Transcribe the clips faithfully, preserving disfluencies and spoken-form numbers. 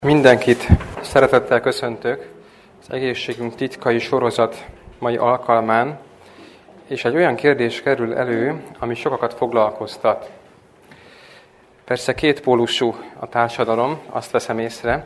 Mindenkit szeretettel köszöntök az Egészségünk titkai sorozat mai alkalmán, és egy olyan kérdés kerül elő, ami sokakat foglalkoztat. Persze kétpólusú a társadalom, azt veszem észre.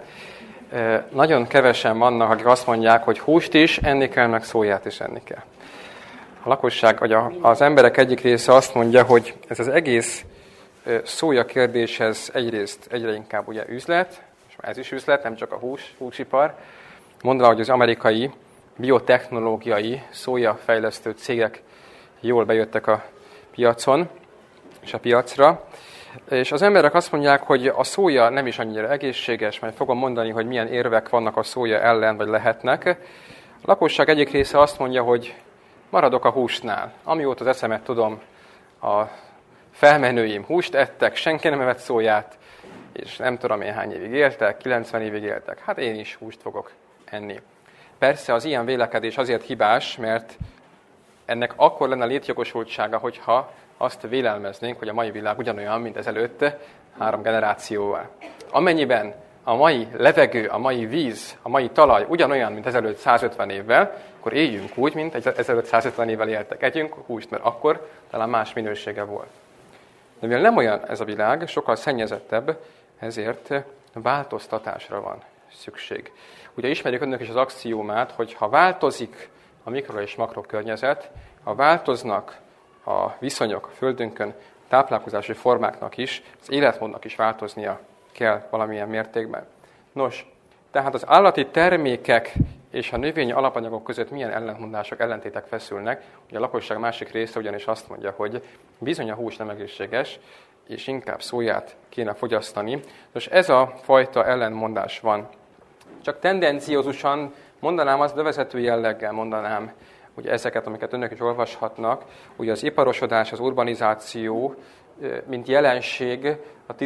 Nagyon kevesen vannak, akik azt mondják, hogy húst is enni kell, meg szóját is enni kell. A lakosság, vagy az emberek egyik része azt mondja, hogy ez az egész szója kérdéshez egyrészt egyre inkább ugye üzlet, ez is üzlet, nem csak a hús, húsipar. Mondva, hogy az amerikai biotechnológiai szójafejlesztő cégek jól bejöttek a piacon és a piacra. És az emberek azt mondják, hogy a szója nem is annyira egészséges, majd fogom mondani, hogy milyen érvek vannak a szója ellen, vagy lehetnek. A lakosság egyik része azt mondja, hogy maradok a húsnál. Amióta az eszemet tudom, a felmenőim húst ettek, senki nem evett szóját, és nem tudom én hány évig éltek, kilencven évig éltek, hát én is húst fogok enni. Persze az ilyen vélekedés azért hibás, mert ennek akkor lenne létjogosultsága, hogyha azt vélelmeznénk, hogy a mai világ ugyanolyan, mint ezelőtt három generációval. Amennyiben a mai levegő, a mai víz, a mai talaj ugyanolyan, mint ezelőtt százötven évvel, akkor éljünk úgy, mint ezelőtt százötven évvel éltek. Együnk húst, mert akkor talán más minősége volt. De mivel nem olyan ez a világ, sokkal szennyezettebb, ezért változtatásra van szükség. Ugye ismerjük önök is az axiómát, hogy ha változik a mikro- és makrokörnyezet, ha változnak a viszonyok a Földünkön, táplálkozási formáknak is, az életmódnak is változnia kell valamilyen mértékben. Nos, tehát az állati termékek és a növényi alapanyagok között milyen ellentmondások, ellentétek feszülnek. Ugye a lakosság másik része ugyanis azt mondja, hogy bizony a hús nem egészséges, és inkább szóját kéne fogyasztani. Nos, ez a fajta ellentmondás van. Csak tendenciózusan mondanám, az bevezető jelleggel mondanám, ugye ezeket, amiket önök is olvashatnak, ugye az iparosodás, az urbanizáció, mint jelenség a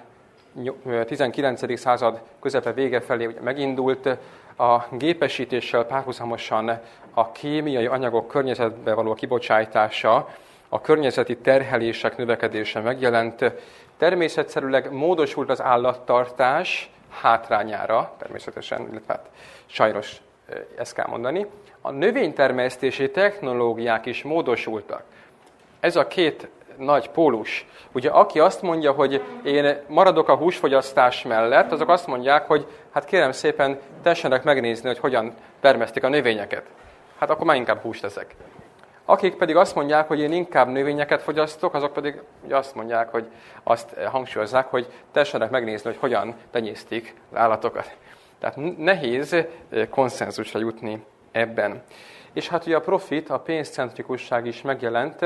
tizenkilencedik század közepe vége felé ugye megindult, a gépesítéssel párhuzamosan a kémiai anyagok környezetbe való kibocsátása, a környezeti terhelések növekedése megjelent. Természetszerűleg módosult az állattartás hátrányára, természetesen, illetve hát sajnos ezt kell mondani. A növénytermesztési technológiák is módosultak. Ez a két nagy pólus. Ugye aki azt mondja, hogy én maradok a húsfogyasztás mellett, azok azt mondják, hogy hát kérem szépen tessenek megnézni, hogy hogyan termesztik a növényeket. Hát akkor már inkább húst eszek. Akik pedig azt mondják, hogy én inkább növényeket fogyasztok, azok pedig azt mondják, hogy azt hangsúlyozzák, hogy tessenek megnézni, hogy hogyan tenyésztik az állatokat. Tehát nehéz konszenzusra jutni ebben. És hát ugye a profit, a pénzcentrikusság is megjelent,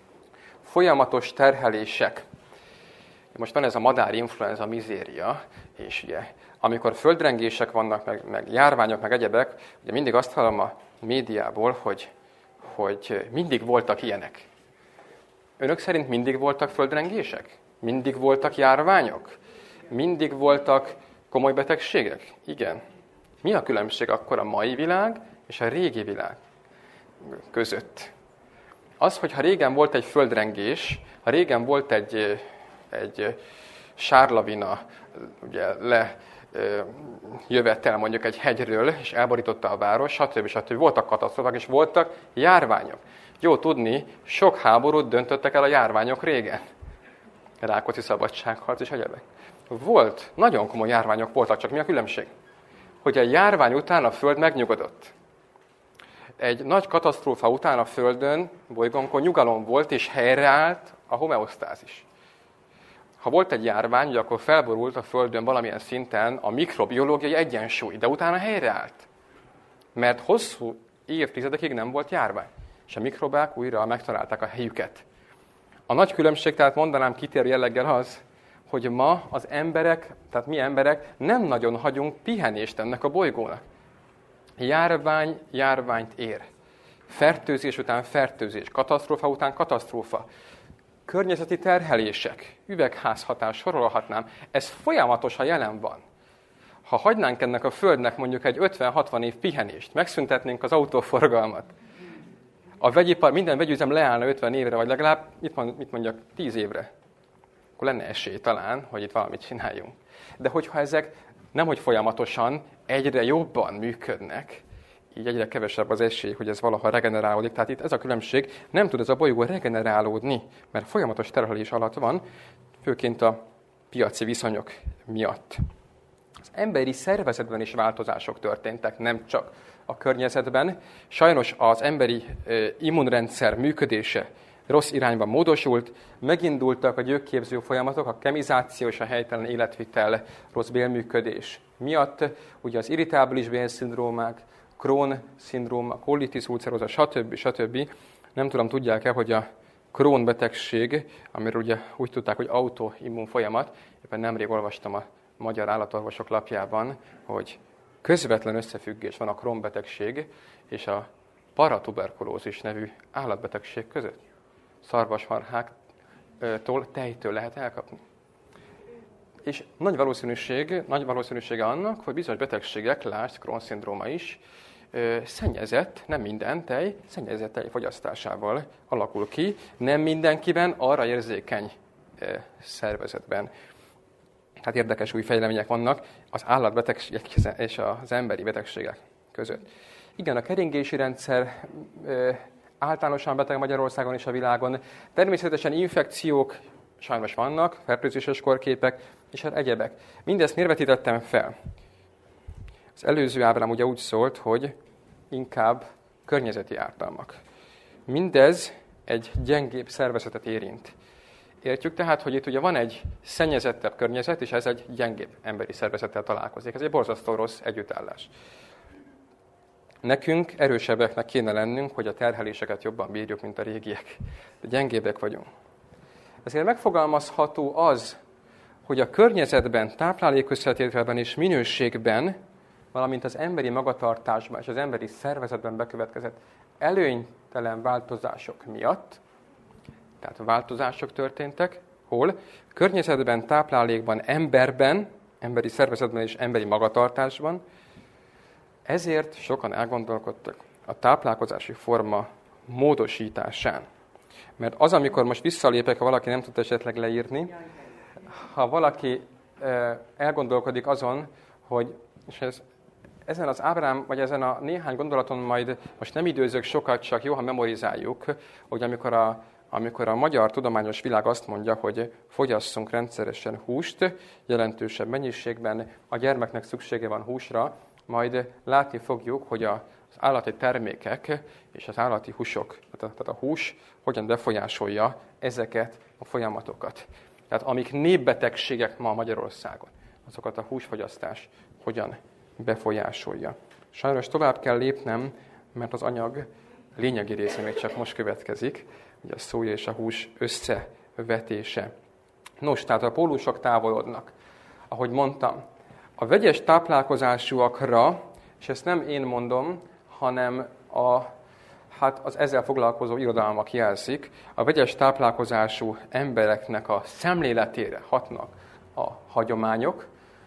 folyamatos terhelések. Most van ez a madárinfluenza mizéria, és ugye amikor földrengések vannak, meg, meg járványok, meg egyebek, ugye mindig azt hallom a médiából, hogy hogy mindig voltak ilyenek. Önök szerint mindig voltak földrengések? Mindig voltak járványok? Mindig voltak komoly betegségek? Igen. Mi a különbség akkor a mai világ és a régi világ között? Az, hogyha régen volt egy földrengés, ha régen volt egy, egy sárlavina, ugye le jövett el mondjuk egy hegyről, és elborította a város, stb. stb. Voltak katasztrófák, és voltak járványok. Jó tudni, sok háborút döntöttek el a járványok régen. Rákóczi szabadságharc és egyebek. Volt, nagyon komoly járványok voltak, csak mi a különbség? Hogy a járvány után a Föld megnyugodott. Egy nagy katasztrófa után a Földön, bolygónkon nyugalom volt, és helyreállt a homeosztázis. Ha volt egy járvány, ugye akkor felborult a Földön valamilyen szinten a mikrobiológiai egyensúly, de utána helyreállt. Mert hosszú évtizedekig nem volt járvány, és a mikrobák újra megtalálták a helyüket. A nagy különbség, tehát mondanám kitérő jelleggel az, hogy ma az emberek, tehát mi emberek nem nagyon hagyunk pihenést ennek a bolygónak. Járvány járványt ér. Fertőzés után fertőzés, katasztrófa után katasztrófa. Környezeti terhelések, üvegházhatás, sorolhatnám, ez folyamatosan jelen van. Ha hagynánk ennek a Földnek mondjuk egy ötven-hatvan év pihenést, megszüntetnénk az autóforgalmat, a vegyipar, minden vegyüzem leállna ötven évre, vagy legalább, mit mondjak, tíz évre, akkor lenne esély talán, hogy itt valamit csináljunk. De hogyha ezek nem hogy folyamatosan egyre jobban működnek, így egyre kevesebb az esély, hogy ez valaha regenerálódik. Tehát itt ez a különbség, nem tud ez a bolygó regenerálódni, mert folyamatos terhelés alatt van, főként a piaci viszonyok miatt. Az emberi szervezetben is változások történtek, nem csak a környezetben. Sajnos az emberi immunrendszer működése rossz irányba módosult, megindultak a gyökképző folyamatok, a kemizáció és a helytelen életvitel, rossz bélműködés miatt. Ugye az irritábilis bélszindrómák, Crohn-szindróma, a colitis ulcerosa, stb. stb. Nem tudom, tudják-e, hogy a Crohn betegség, amiről ugye úgy tudták, hogy autoimmun folyamat, éppen nemrég olvastam a Magyar Állatorvosok lapjában, hogy közvetlen összefüggés van a Crohn betegség és a paratuberkulózis nevű állatbetegség között. Szarvasmarháktól, tejtől lehet elkapni. És nagy valószínűség, nagy valószínűsége annak, hogy bizonyos betegségek, lásd, Crohn-szindróma is, szennyezett, nem minden tej, szennyezett tej fogyasztásával alakul ki, nem mindenkiben, arra érzékeny szervezetben. Tehát érdekes új fejlemények vannak az állatbetegségek és az emberi betegségek között. Igen, a keringési rendszer általánosan beteg Magyarországon és a világon. Természetesen infekciók sajnos vannak, fertőzéses korképek, és hát egyebek. Mindezt miért vetítettem fel? Az előző ábrám ugye úgy szólt, hogy inkább környezeti ártalmak. Mindez egy gyengébb szervezetet érint. Értjük tehát, hogy itt ugye van egy szennyezettebb környezet, és ez egy gyengébb emberi szervezettel találkozik. Ez egy borzasztó rossz együttállás. Nekünk erősebbeknek kéne lennünk, hogy a terheléseket jobban bírjuk, mint a régiek. De gyengébbek vagyunk. Ezért megfogalmazható az, hogy a környezetben, táplálékösszetételben és minőségben, valamint az emberi magatartásban és az emberi szervezetben bekövetkezett előnytelen változások miatt, tehát változások történtek, hol? Környezetben, táplálékban, emberben, emberi szervezetben és emberi magatartásban. Ezért sokan elgondolkodtak a táplálkozási forma módosításán. Mert az, amikor most visszalépek, ha valaki nem tud esetleg leírni, ha valaki elgondolkodik azon, hogy, és ez, ezen az ábrám, vagy ezen a néhány gondolaton majd most nem időzök sokat, csak jó, ha memorizáljuk, hogy amikor a, amikor a magyar tudományos világ azt mondja, hogy fogyasszunk rendszeresen húst, jelentősebb mennyiségben, a gyermeknek szüksége van húsra, majd látni fogjuk, hogy az állati termékek és az állati húsok, tehát a hús hogyan befolyásolja ezeket a folyamatokat. Tehát amik népbetegségek ma Magyarországon, azokat a húsfogyasztás hogyan befolyásolja. Sajnos tovább kell lépnem, mert az anyag lényegi része még csak most következik, ugye a szója és a hús összevetése. Nos, tehát a pólusok távolodnak. Ahogy mondtam, a vegyes táplálkozásúakra, és ezt nem én mondom, hanem a, hát az ezzel foglalkozó irodalmak jelzik, a vegyes táplálkozású embereknek a szemléletére hatnak a hagyományok,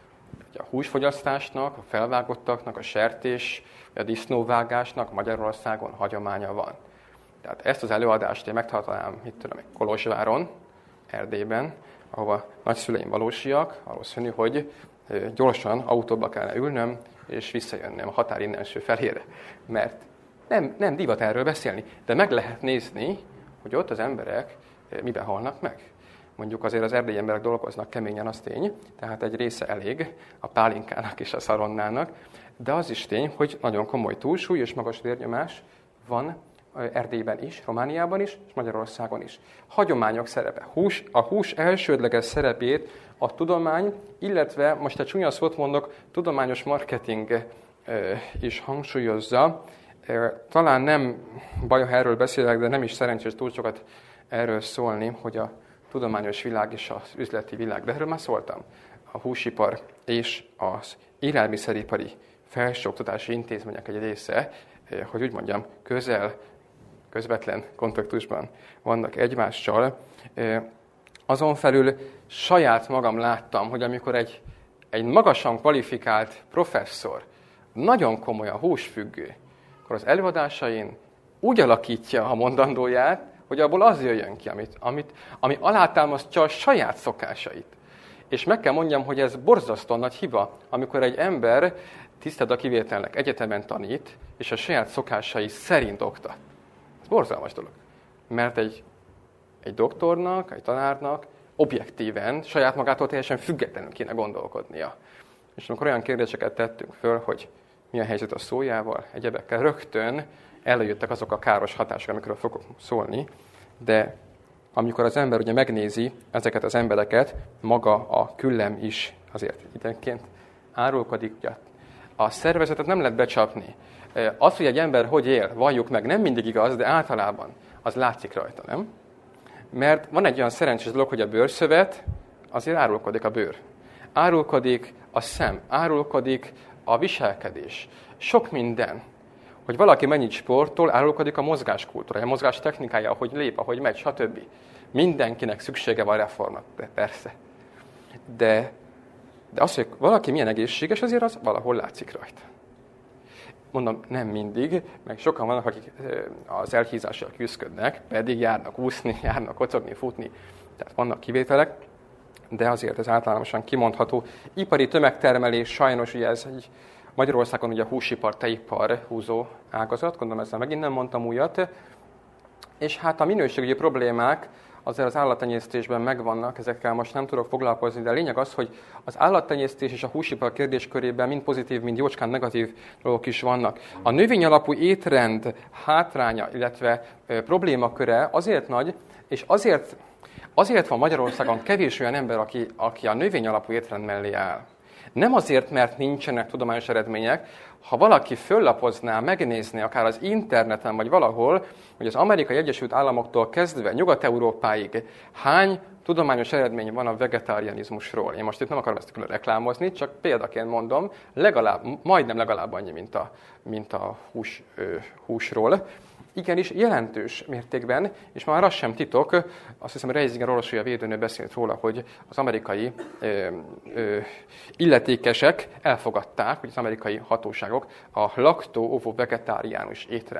a húsfogyasztásnak, a felvágottaknak, a sertés, a disznóvágásnak Magyarországon hagyománya van. Tehát ezt az előadást én megtartanám, mit tudom, Kolozsváron, Erdélyben, ahova nagyszüleim valósiak, valószínű, hogy gyorsan autóba kellene ülnöm, és visszajönnöm a határ innenső felére. Mert nem, nem divat erről beszélni, de meg lehet nézni, hogy ott az emberek miben halnak meg. Mondjuk azért az erdélyi emberek dolgoznak keményen, az tény, tehát egy része elég a pálinkának és a szaronnának, de az is tény, hogy nagyon komoly túlsúly és magas vérnyomás van Erdélyben is, Romániában is, és Magyarországon is. Hagyományok szerepe. Hús, a hús elsődleges szerepét a tudomány, illetve, most egy csúnya szót mondok, tudományos marketing is hangsúlyozza. Talán nem baj, ha erről beszélek, de nem is szerencsés túl sokat erről szólni, hogy a tudományos világ és az üzleti világ, de erről már szóltam, a húsipar és az élelmiszeripari felsőoktatási intézmények egy része, hogy úgy mondjam, közel, közvetlen kontaktusban vannak egymással. Azon felül saját magam láttam, hogy amikor egy, egy magasan kvalifikált professzor, nagyon komolyan húsfüggő, akkor az előadásain úgy alakítja a mondandóját, hogy abból az jöjjön ki, amit, amit, ami alátámasztja a saját szokásait. És meg kell mondjam, hogy ez borzasztóan nagy hiba, amikor egy ember, tiszteld a kivételnek, egyetemen tanít, és a saját szokásai szerint oktat. Ez borzalmas dolog. Mert egy, egy doktornak, egy tanárnak objektíven, saját magától teljesen függetlenül kéne gondolkodnia. És amikor olyan kérdéseket tettünk föl, hogy mi a helyzet a szójával, egyebekkel, rögtön előjöttek azok a káros hatások, amikről fogok szólni, de amikor az ember ugye megnézi ezeket az embereket, maga a küllem is azért időnként árulkodik. Ugye a szervezetet nem lehet becsapni. Az, hogy egy ember hogy él, valljuk meg, nem mindig igaz, de általában az látszik rajta, nem? Mert van egy olyan szerencsés dolog, hogy a bőrszövet, azért árulkodik a bőr. Árulkodik a szem, árulkodik a viselkedés. Sok minden. Hogy valaki mennyit sportol, árulkodik a mozgáskultúra, a mozgás technikája, ahogy lép, ahogy megy, stb. Mindenkinek szüksége van reformra, de persze. De, de az, hogy valaki milyen egészséges, azért az valahol látszik rajta. Mondom, nem mindig, meg sokan vannak, akik az elhízással küzdködnek, pedig járnak úszni, járnak kocogni, futni. Tehát vannak kivételek, de azért ez általánosan kimondható. Ipari tömegtermelés, sajnos ugye ez egy Magyarországon ugye a húsipar, tejipar húzó ágazat, gondolom ezzel megint nem mondtam újat. És hát a minőségügyi problémák azért az állattenyésztésben megvannak, ezekkel most nem tudok foglalkozni, de a lényeg az, hogy az állattenyésztés és a húsipar kérdéskörében mind pozitív, mind jócskán negatív dolgok is vannak. A növényalapú étrend hátránya, illetve ö, problémaköre azért nagy, és azért, azért van Magyarországon kevés olyan ember, aki, aki a növényalapú étrend mellé áll. Nem azért, mert nincsenek tudományos eredmények, ha valaki föllapozná, megnézné akár az interneten, vagy valahol, hogy az Amerikai Egyesült Államoktól kezdve Nyugat-Európáig hány tudományos eredmény van a vegetárianizmusról. Én most itt nem akarom ezt külön reklámozni, csak példaként mondom, legalább, majdnem legalább annyi, mint a, mint a hús, ö, húsról. Igenis, jelentős mértékben, és már az sem titok, azt hiszem, Reisinger orvosi védőnő beszélt róla, hogy az amerikai ö, ö, illetékesek elfogadták, hogy az amerikai hatóságok a laktó-ovo-vegetáriánus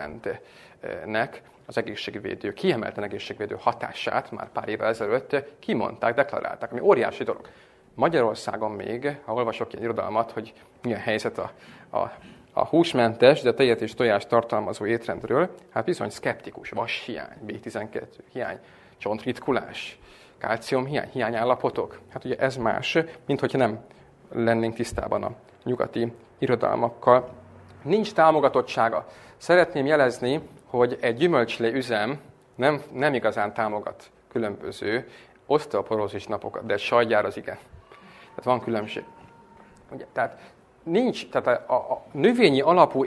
étrendnek az egészségvédő, kiemelten egészségvédő hatását már pár évvel ezelőtt kimondták, deklarálták, ami óriási dolog. Magyarországon még, ha olvasok ilyen irodalmat, hogy milyen helyzet a, a A húsmentes, de tejet és tojást tartalmazó étrendről, hát bizony szkeptikus, vas hiány, bé tizenkettő hiány, csontritkulás, kálcium hiány, hiányállapotok. Hát ugye ez más, mint hogyha nem lennénk tisztában a nyugati irodalmakkal. Nincs támogatottsága. Szeretném jelezni, hogy egy gyümölcslé üzem nem, nem igazán támogat különböző oszteoporózis napokat, de egy sajtgyár az igen. Tehát van különbség. Ugye, tehát nincs, tehát a, a növényi alapú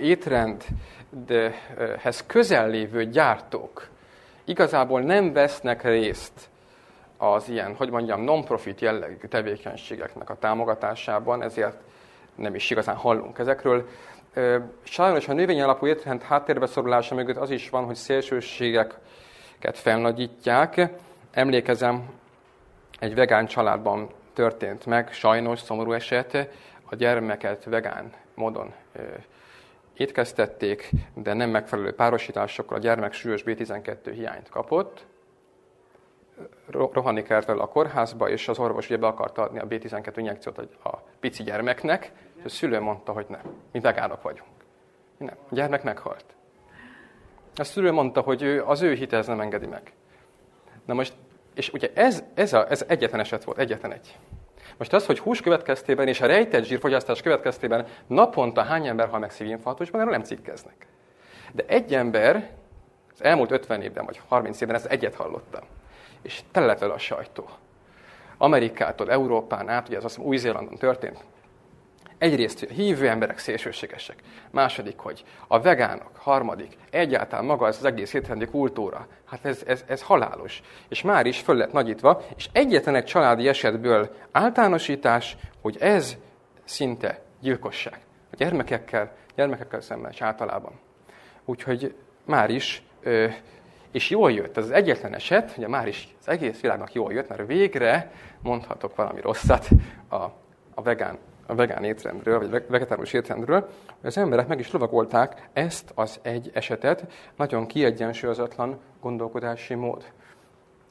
étrendhez közel lévő gyártók igazából nem vesznek részt az ilyen, hogy mondjam, non-profit jellegű tevékenységeknek a támogatásában, ezért nem is igazán hallunk ezekről. Sajnos a növényi alapú étrend háttérbe szorulása mögött az is van, hogy szélsőségeket felnagyítják. Emlékezem, egy vegán családban történt meg, sajnos szomorú eset, a gyermeket vegán módon ö, étkeztették, de nem megfelelő párosításokkal a gyermek súlyos bé tizenkettő hiányt kapott. Rohanni kellett vele a kórházba, és az orvos ugye be akarta adni a bé tizenkettő injekciót a pici gyermeknek, és a szülő mondta, hogy nem, mi vegánok vagyunk. Nem, a gyermek meghalt. A szülő mondta, hogy ő, az ő hite ez nem engedi meg. Na most, és ugye ez, ez, a, ez egyetlen eset volt, egyetlen egy. Most az, hogy hús következtében és a rejtett zsírfogyasztás következtében naponta hány ember hal meg szívinfarktusban, erről nem cikkeznek. De egy ember, az elmúlt ötven évben vagy harminc évben ezt egyet hallottam, és tele lett vele a sajtó. Amerikától, Európán át, ugye ez azt hiszem Új-Zélandon történt. Egyrészt hívő emberek szélsőségesek. Második, hogy a vegánok. Harmadik, egyáltalán maga ez az egész étrendi kultúra. Hát ez, ez, ez halálos. És már is föl lett nagyítva, és egyetlen egy családi esetből általánosítás, hogy ez szinte gyilkosság. A gyermekekkel, gyermekekkel szemben és általában. Úgyhogy már is, és jól jött, ez az egyetlen eset, ugye már is az egész világnak jól jött, mert végre mondhatok valami rosszat a, a vegán a vegán étrendről, vagy vegetáriánus étrendről, hogy az emberek meg is lovagolták ezt az egy esetet, nagyon kiegyensúlyozatlan gondolkodási mód.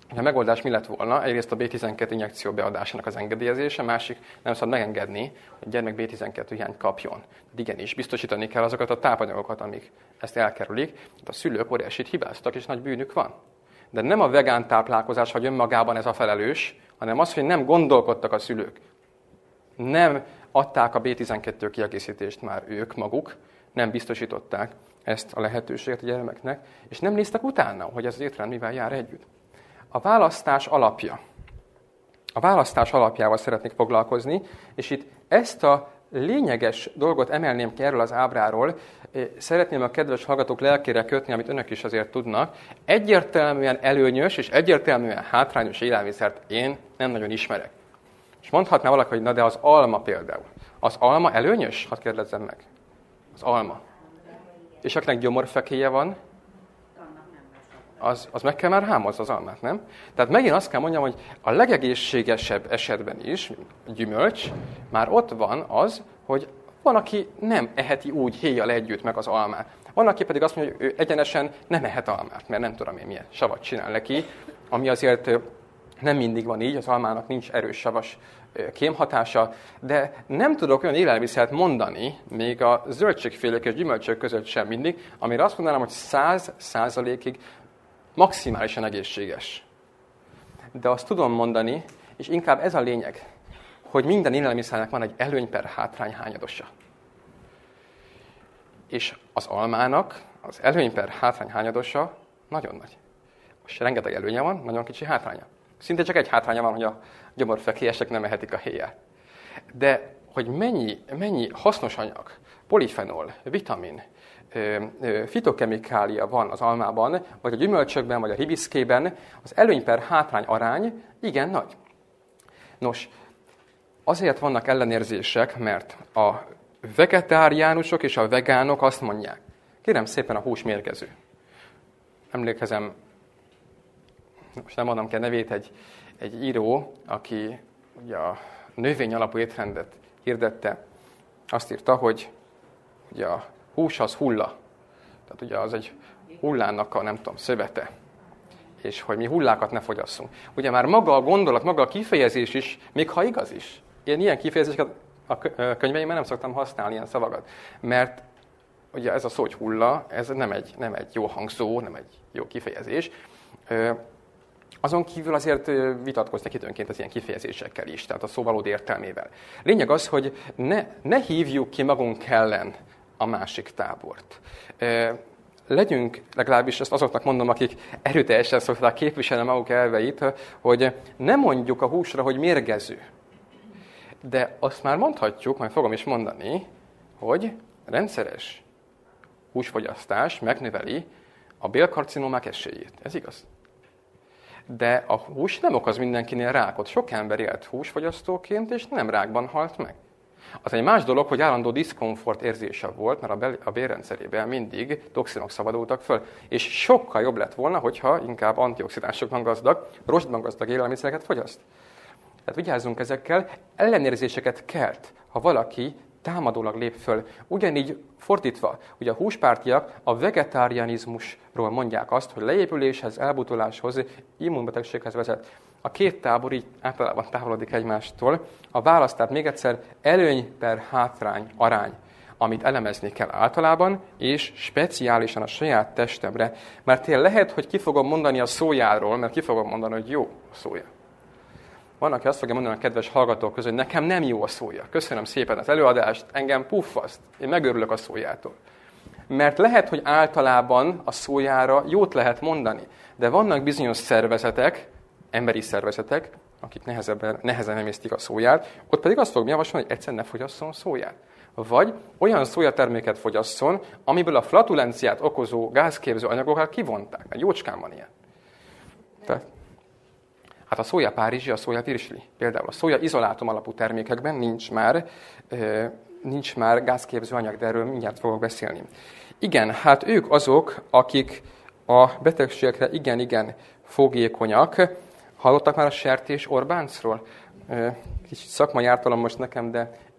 A megoldás mi lett volna? Egyrészt a bé tizenkettő injekció beadásának az engedélyezése, másik nem szabad megengedni, hogy a gyermek bé tizenkettő hiányt kapjon. De igenis, biztosítani kell azokat a tápanyagokat, amik ezt elkerülik. A szülők óriásit hibáztak, és nagy bűnük van. De nem a vegán táplálkozás vagy önmagában ez a felelős, hanem az, hogy nem gondolkodtak a szülők. Nem adták a bé tizenkettő kiegészítést már ők maguk, nem biztosították ezt a lehetőséget a gyermeknek, és nem néztek utána, hogy ez az étrend mivel jár együtt. A választás alapja. A választás alapjával szeretnék foglalkozni, és itt ezt a lényeges dolgot emelném ki erről az ábráról, szeretném a kedves hallgatók lelkére kötni, amit önök is azért tudnak. Egyértelműen előnyös és egyértelműen hátrányos élelmiszert én nem nagyon ismerek. És mondhatná valaki, hogy na de az alma például. Az alma előnyös? Hadd kérdezzem meg. Az alma. És akinek gyomorfekéje van, az, az meg kell már hámozni az almát, nem? Tehát megint azt kell mondjam, hogy a legegészségesebb esetben is, gyümölcs, már ott van az, hogy van, aki nem eheti úgy héjjal együtt meg az almát. Van, aki pedig azt mondja, hogy ő egyenesen nem ehet almát, mert nem tudom én milyen savat csinál neki, ami azért nem mindig van így, az almának nincs erős savas kémhatása, de nem tudok olyan élelmiszert mondani, még a zöldségfélék és gyümölcsök között sem mindig, amire azt mondanám, hogy száz százalékig maximálisan egészséges. De azt tudom mondani, és inkább ez a lényeg, hogy minden élelmiszernek van egy előny per hátrány hányadosa. És az almának az előny per hátrány hányadosa nagyon nagy. Most rengeteg előnye van, nagyon kicsi hátránya. Szinte csak egy hátránya van, hogy a gyomorfekélyesek nem ehetik a héját. De hogy mennyi, mennyi hasznos anyag, polifenol, vitamin, fitokemikália van az almában, vagy a gyümölcsökben, vagy a hibiszkében, az előny per hátrány arány igen nagy. Nos, azért vannak ellenérzések, mert a vegetáriánusok és a vegánok azt mondják, kérem szépen, a hús mérgező. Emlékezem, most nem adom ki a nevét, egy, egy író, aki ugye a növény alapú étrendet hirdette, azt írta, hogy ugye a hús az hulla. Tehát ugye az egy hullának a, nem tudom, szövete. És hogy mi hullákat ne fogyasszunk. Ugye már maga a gondolat, maga a kifejezés is, még ha igaz is. Én ilyen kifejezéseket a könyveimben nem szoktam használni, ilyen szavakat. Mert ugye ez a szó, hogy hulla, ez nem egy, nem egy jó hangzó, nem egy jó kifejezés. Azon kívül azért vitatkoznak időnként az ilyen kifejezésekkel is, tehát a szó valódi értelmével. Lényeg az, hogy ne, ne hívjuk ki magunk ellen a másik tábort. Legyünk, legalábbis ezt azoknak mondom, akik erőteljesen szokták képviselni maguk elveit, hogy ne mondjuk a húsra, hogy mérgező. De azt már mondhatjuk, majd fogom is mondani, hogy rendszeres húsfogyasztás megnöveli a bélkarcinómák esélyét. Ez igaz. De a hús nem okoz mindenkinél rákot. Sok ember élt húsfogyasztóként, és nem rákban halt meg. Az egy más dolog, hogy állandó diszkomfort érzése volt, mert a, bel- a bélrendszerében mindig toxinok szabadultak föl. És sokkal jobb lett volna, hogyha inkább antioxidánsokban gazdag, rostban gazdag élelmiszereket fogyaszt. Tehát vigyázzunk ezekkel, ellenérzéseket kelt, ha valaki támadólag lép föl. Ugyanígy fordítva, ugye a húspártiak a vegetárianizmusról mondják azt, hogy leépüléshez, elbutuláshoz, immunbetegséghez vezet. A két tábor így általában távolodik egymástól. A válasz, tehát még egyszer, előny per hátrány arány, amit elemezni kell általában, és speciálisan a saját testemre. Mert én lehet, hogy ki fogom mondani a szójáról, mert ki fogom mondani, hogy jó a szója. Van, aki azt fogja mondani a kedves hallgatók között, hogy nekem nem jó a szója. Köszönöm szépen az előadást, engem puffaszt. Én megörülök a szójától. Mert lehet, hogy általában a szójára jót lehet mondani. De vannak bizonyos szervezetek, emberi szervezetek, akik nehezebben, nehezen emésztik a szóját, ott pedig azt fogom javasolni, hogy egyszer ne fogyasszon szóját. Vagy olyan szójaterméket fogyasszon, amiből a flatulenciát okozó gázképző anyagokat kivonták. Mert jócskán van ilyen. Tehát, hát a szója párizsi, a szója virsli. Például a szója izolátum alapú termékekben nincs már, nincs már gázképző anyag, de erről mindjárt fogok beszélni. Igen, hát ők azok, akik a betegségekre igen-igen fogékonyak. Hallottak már a sertés Orbáncról? Kicsit szakmai ártalom most nekem, de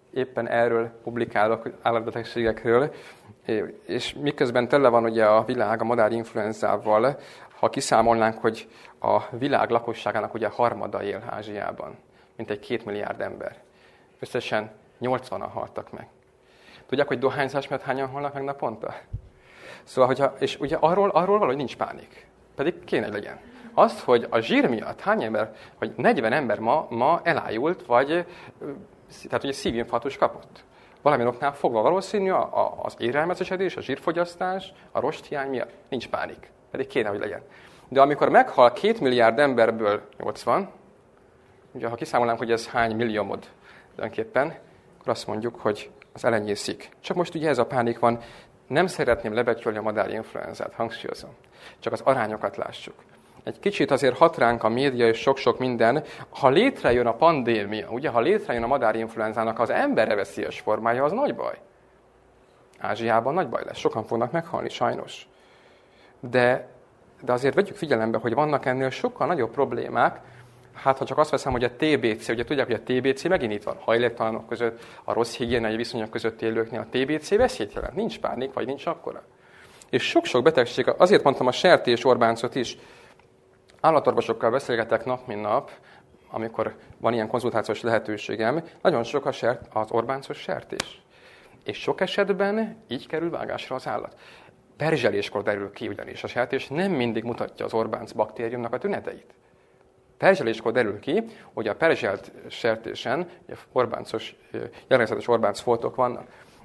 éppen erről publikálok, állatbetegségekről, és miközben tele van ugye a világ a madárinfluenzával, ha kiszámolnánk, hogy a világ lakosságának ugye harmada él Ázsiában, mint egy két milliárd ember. Összesen nyolcvanan haltak meg. Tudják, hogy dohányzás miatt hányan halnak meg naponta? Szóval, hogyha, és ugye arról, arról valahogy nincs pánik. Pedig kéne, hogy legyen. Azt, hogy a zsír miatt hány ember, vagy negyven ember ma, ma elájult, vagy tehát ugye szívinfarktus kapott. Valamilyen oknál fogva valószínű a, a, az élelmiszeresedés, a zsírfogyasztás, a rosthiány miatt nincs pánik. Pedig kéne, hogy legyen. De amikor meghal két milliárd emberből nyolcvan, ugye ha kiszámolnánk, hogy ez hány milliómod tulajdonképpen, akkor azt mondjuk, hogy az elenyészik. Csak most ugye ez a pánik van. Nem szeretném lebecsülni a madárinfluenzát, hangsúlyozom. Csak az arányokat lássuk. Egy kicsit azért hat ránk a média és sok-sok minden. Ha létrejön a pandémia, ugye, ha létrejön a madárinfluenzának az emberre veszélyes formája, az nagy baj. Ázsiában nagy baj lesz. Sokan fognak meghalni, sajnos. De, de azért vegyük figyelembe, hogy vannak ennél sokkal nagyobb problémák. Hát, ha csak azt veszem, hogy a té bé cé, ugye tudják, hogy a té bé cé megint itt van, hajléktalanok között, a rossz higiéniai viszonyok között élőknél, a té bé cé veszélyt jelent. Nincs pánik, vagy nincs akkora. És sok-sok betegség, azért mondtam a sertés Orbáncot is, állatorvosokkal beszélgetek nap, mint nap, amikor van ilyen konzultációs lehetőségem, nagyon sok a sert, az Orbáncos sertés. És sok esetben így kerül vágásra az állat. Perzseléskor derül ki ugyanis a sertés, nem mindig mutatja az Orbánc baktériumnak a tüneteit. Perzseléskor derül ki, hogy a perzselt sertésen Orbáncos, jellegzetes Orbánc foltok vannak.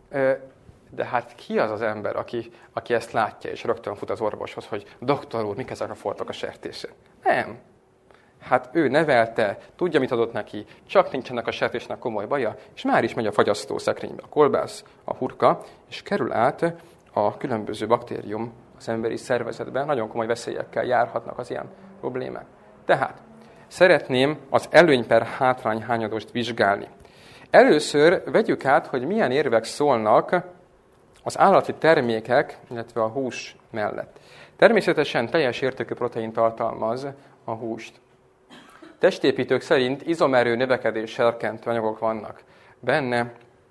De hát ki az az ember, aki, aki ezt látja, és rögtön fut az orvoshoz, hogy doktor úr, mik ezek a foltok a sertésen? Nem. Hát ő nevelte, tudja, mit adott neki, csak nincsenek a sertésnek komoly baja, és már is megy a fagyasztószekrénybe a kolbász, a hurka, és kerül át a különböző baktérium az emberi szervezetben. Nagyon komoly veszélyekkel járhatnak az ilyen problémák. Tehát szeretném az előny per hátrány hányadost vizsgálni. Először vegyük át, hogy milyen érvek szólnak az állati termékek, illetve a hús mellett. Természetesen teljes értékű protein tartalmaz a húst. Testépítők szerint izomerő növekedés serkentő anyagok vannak benne.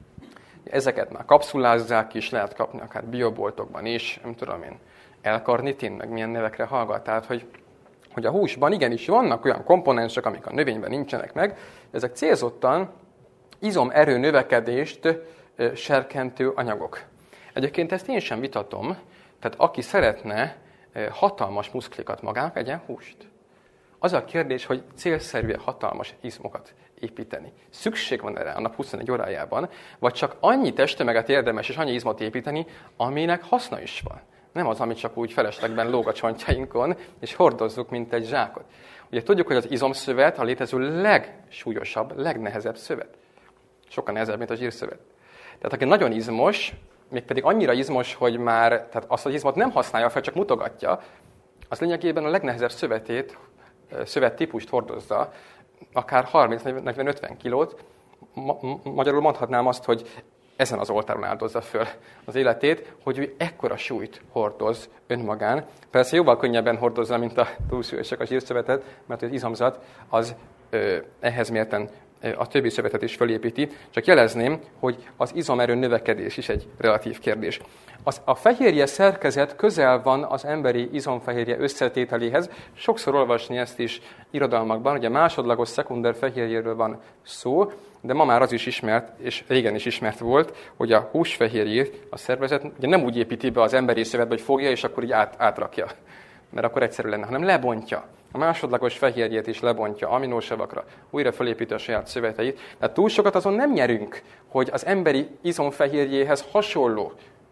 Ezeket már kapszulázzák is, lehet kapni akár bioboltokban is, nem tudom én, L-karnitin, meg milyen nevekre hallgat. Tehát, hogy, hogy a húsban igenis vannak olyan komponensek, amik a növényben nincsenek meg, ezek célzottan izomerő növekedést serkentő anyagok. Egyébként ezt én sem vitatom, tehát aki szeretne hatalmas muszklikat magának, egyen húst. Az a kérdés, hogy célszerű-e hatalmas izmokat építeni. Szükség van erre a nap huszonegy órájában, vagy csak annyi testtömeget érdemes és annyi izmot építeni, aminek haszna is van. Nem az, ami csak úgy feleslegben lóg a csontjainkon, és hordozzuk, mint egy zsákot. Ugye tudjuk, hogy az izomszövet a létező legsúlyosabb, legnehezebb szövet. Sokkal nehezebb, mint a zsírszövet. Tehát aki nagyon izmos, mégpedig annyira izmos, hogy már tehát azt az izmot nem használja fel, csak mutogatja, az lényegében a legnehezebb szövetét, szövettípust hordozza, akár harminc-negyven-ötven kilót. Ma- magyarul mondhatnám azt, hogy ezen az oltáron áldozza föl az életét, hogy ő ekkora súlyt hordoz önmagán. Persze jóval könnyebben hordozza, mint a túlsúlyosak a zsírszövetet, mert az izomzat az ö, ehhez mérten a többi szövetet is fölépíti. Csak jelezném, hogy az izomerő növekedés is egy relatív kérdés. Az, a fehérje szerkezet közel van az emberi izomfehérje összetételéhez. Sokszor olvasni ezt is irodalmakban, ugye másodlagos szekunder fehérjéről van szó, de ma már az is ismert, és régen is ismert volt, hogy a húsfehérjét a szervezet ugye nem úgy építi be az emberi szövetbe, hogy fogja, és akkor így át, átrakja. Mert akkor egyszerű lenne, hanem lebontja. A másodlagos fehérjét is lebontja aminósavakra, újra felépíti a saját szöveteit. Tehát túl sokat azon nem nyerünk, hogy az emberi izomfehérjéhez hasonló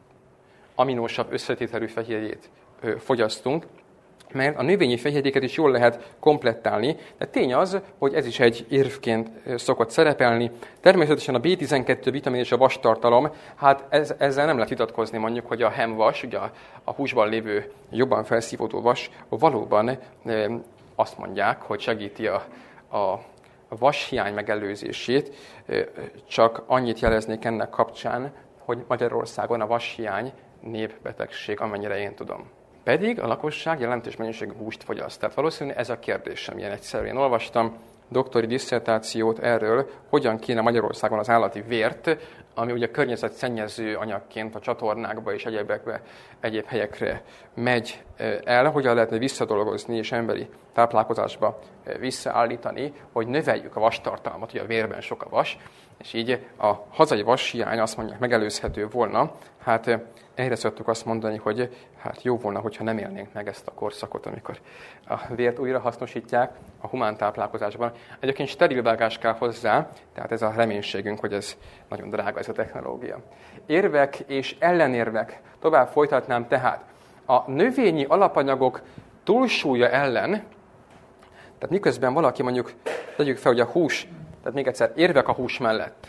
aminósav összetételű fehérjét ö, fogyasztunk, mert a növényi fehérjéket is jól lehet komplettálni, de tény az, hogy ez is egy érvként szokott szerepelni. Természetesen a bé tizenkettő vitamin és a vastartalom, hát ez, ezzel nem lehet vitatkozni, mondjuk, hogy a hemvas, ugye a, a húsban lévő jobban felszívódó vas, valóban e, azt mondják, hogy segíti a, a vashiány megelőzését, e, csak annyit jeleznék ennek kapcsán, hogy Magyarországon a vashiány népbetegség, amennyire én tudom. Pedig a lakosság jelentős mennyiségű húst fogyaszt. Tehát valószínűleg ez a kérdés sem ilyen egyszerű. Én olvastam doktori disszertációt erről, hogyan kéne Magyarországon az állati vért, ami ugye környezetszennyező anyagként a csatornákba és egyébekbe, egyéb helyekre megy el, hogyan lehetne visszadolgozni és emberi táplálkozásba visszaállítani, hogy növeljük a vastartalmat, ugye a vérben sok a vas, és így a hazai vashiány azt mondják megelőzhető volna. Hát erre szoktuk azt mondani, hogy hát jó volna, hogyha nem élnénk meg ezt a korszakot, amikor a vért újra hasznosítják a humán táplálkozásban. Egyébként sterilvágás kell hozzá, tehát ez a reménységünk, hogy ez nagyon drága ez a technológia. Érvek és ellenérvek. Tovább folytatnám tehát. A növényi alapanyagok túlsúlya ellen, tehát miközben valaki mondjuk, tegyük fel, hogy a hús, tehát még egyszer, érvek a hús mellett,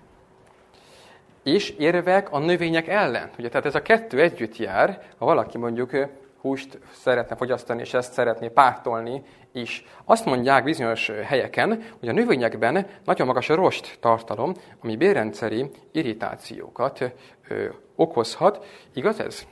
és érvek a növények ellen. Ugye, tehát ez a kettő együtt jár, ha valaki mondjuk húst szeretne fogyasztani, és ezt szeretné pártolni is. Azt mondják bizonyos helyeken, hogy a növényekben nagyon magas a rost tartalom, ami bélrendszeri irritációkat ö, okozhat. Igaz ez?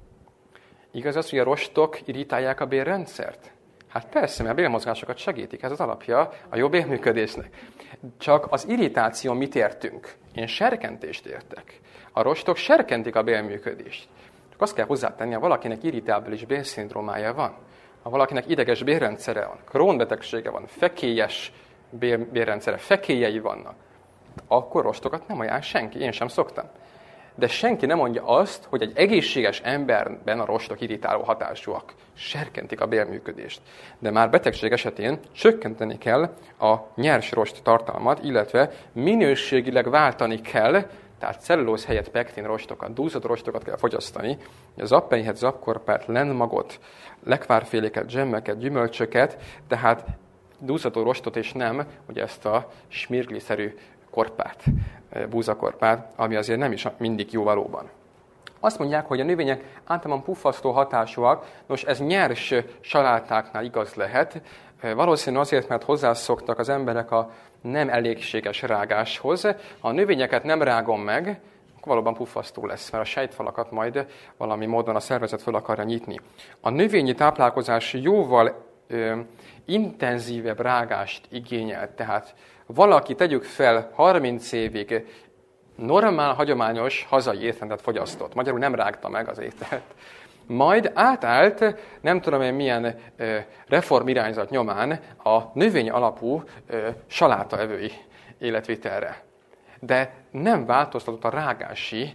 Igaz az, hogy a rostok irritálják a bélrendszert? Hát persze, mert a bélmozgásokat segítik, ez az alapja a jó bélműködésnek. Csak az irritáció mit értünk? Én serkentést értek. A rostok serkentik a bélműködést. Csak azt kell hozzátenni, ha valakinek irritábilis bélszindrómája van, ha valakinek ideges bélrendszere van, Crohn-betegsége van, fekélyes bél, bélrendszere, fekélyei vannak, akkor rostokat nem ajánl senki, én sem szoktam. De senki nem mondja azt, hogy egy egészséges emberben a rostok irritáló hatásúak. Serkentik a bélműködést. De már betegség esetén csökkenteni kell a nyers rost tartalmat, illetve minőségileg váltani kell, tehát cellulóz helyett pektin rostokat, dúszott rostokat kell fogyasztani, zappenyhet, zapkorpát, lenmagot, lekvárféléket, dzsemmeket, gyümölcsöket, tehát dúszató rostot és nem, ugye ezt a smirgli-szerű korpát, búzakorpát, ami azért nem is mindig jó valóban. Azt mondják, hogy a növények általában puffasztó hatásúak, nos ez nyers salátáknál igaz lehet, valószínű azért, mert hozzászoktak az emberek a nem elégséges rágáshoz. Ha a növényeket nem rágom meg, akkor valóban puffasztó lesz, mert a sejtfalakat majd valami módon a szervezet fel akarja nyitni. A növényi táplálkozás jóval ö, intenzívebb rágást igényel, tehát valaki, tegyük fel, harminc évig normál, hagyományos hazai étrendet fogyasztott. Magyarul nem rágta meg az ételt. Majd átállt, nem tudom én milyen reformirányzat nyomán a növény alapú salátaevői életvitelre. De nem változtatott a rágási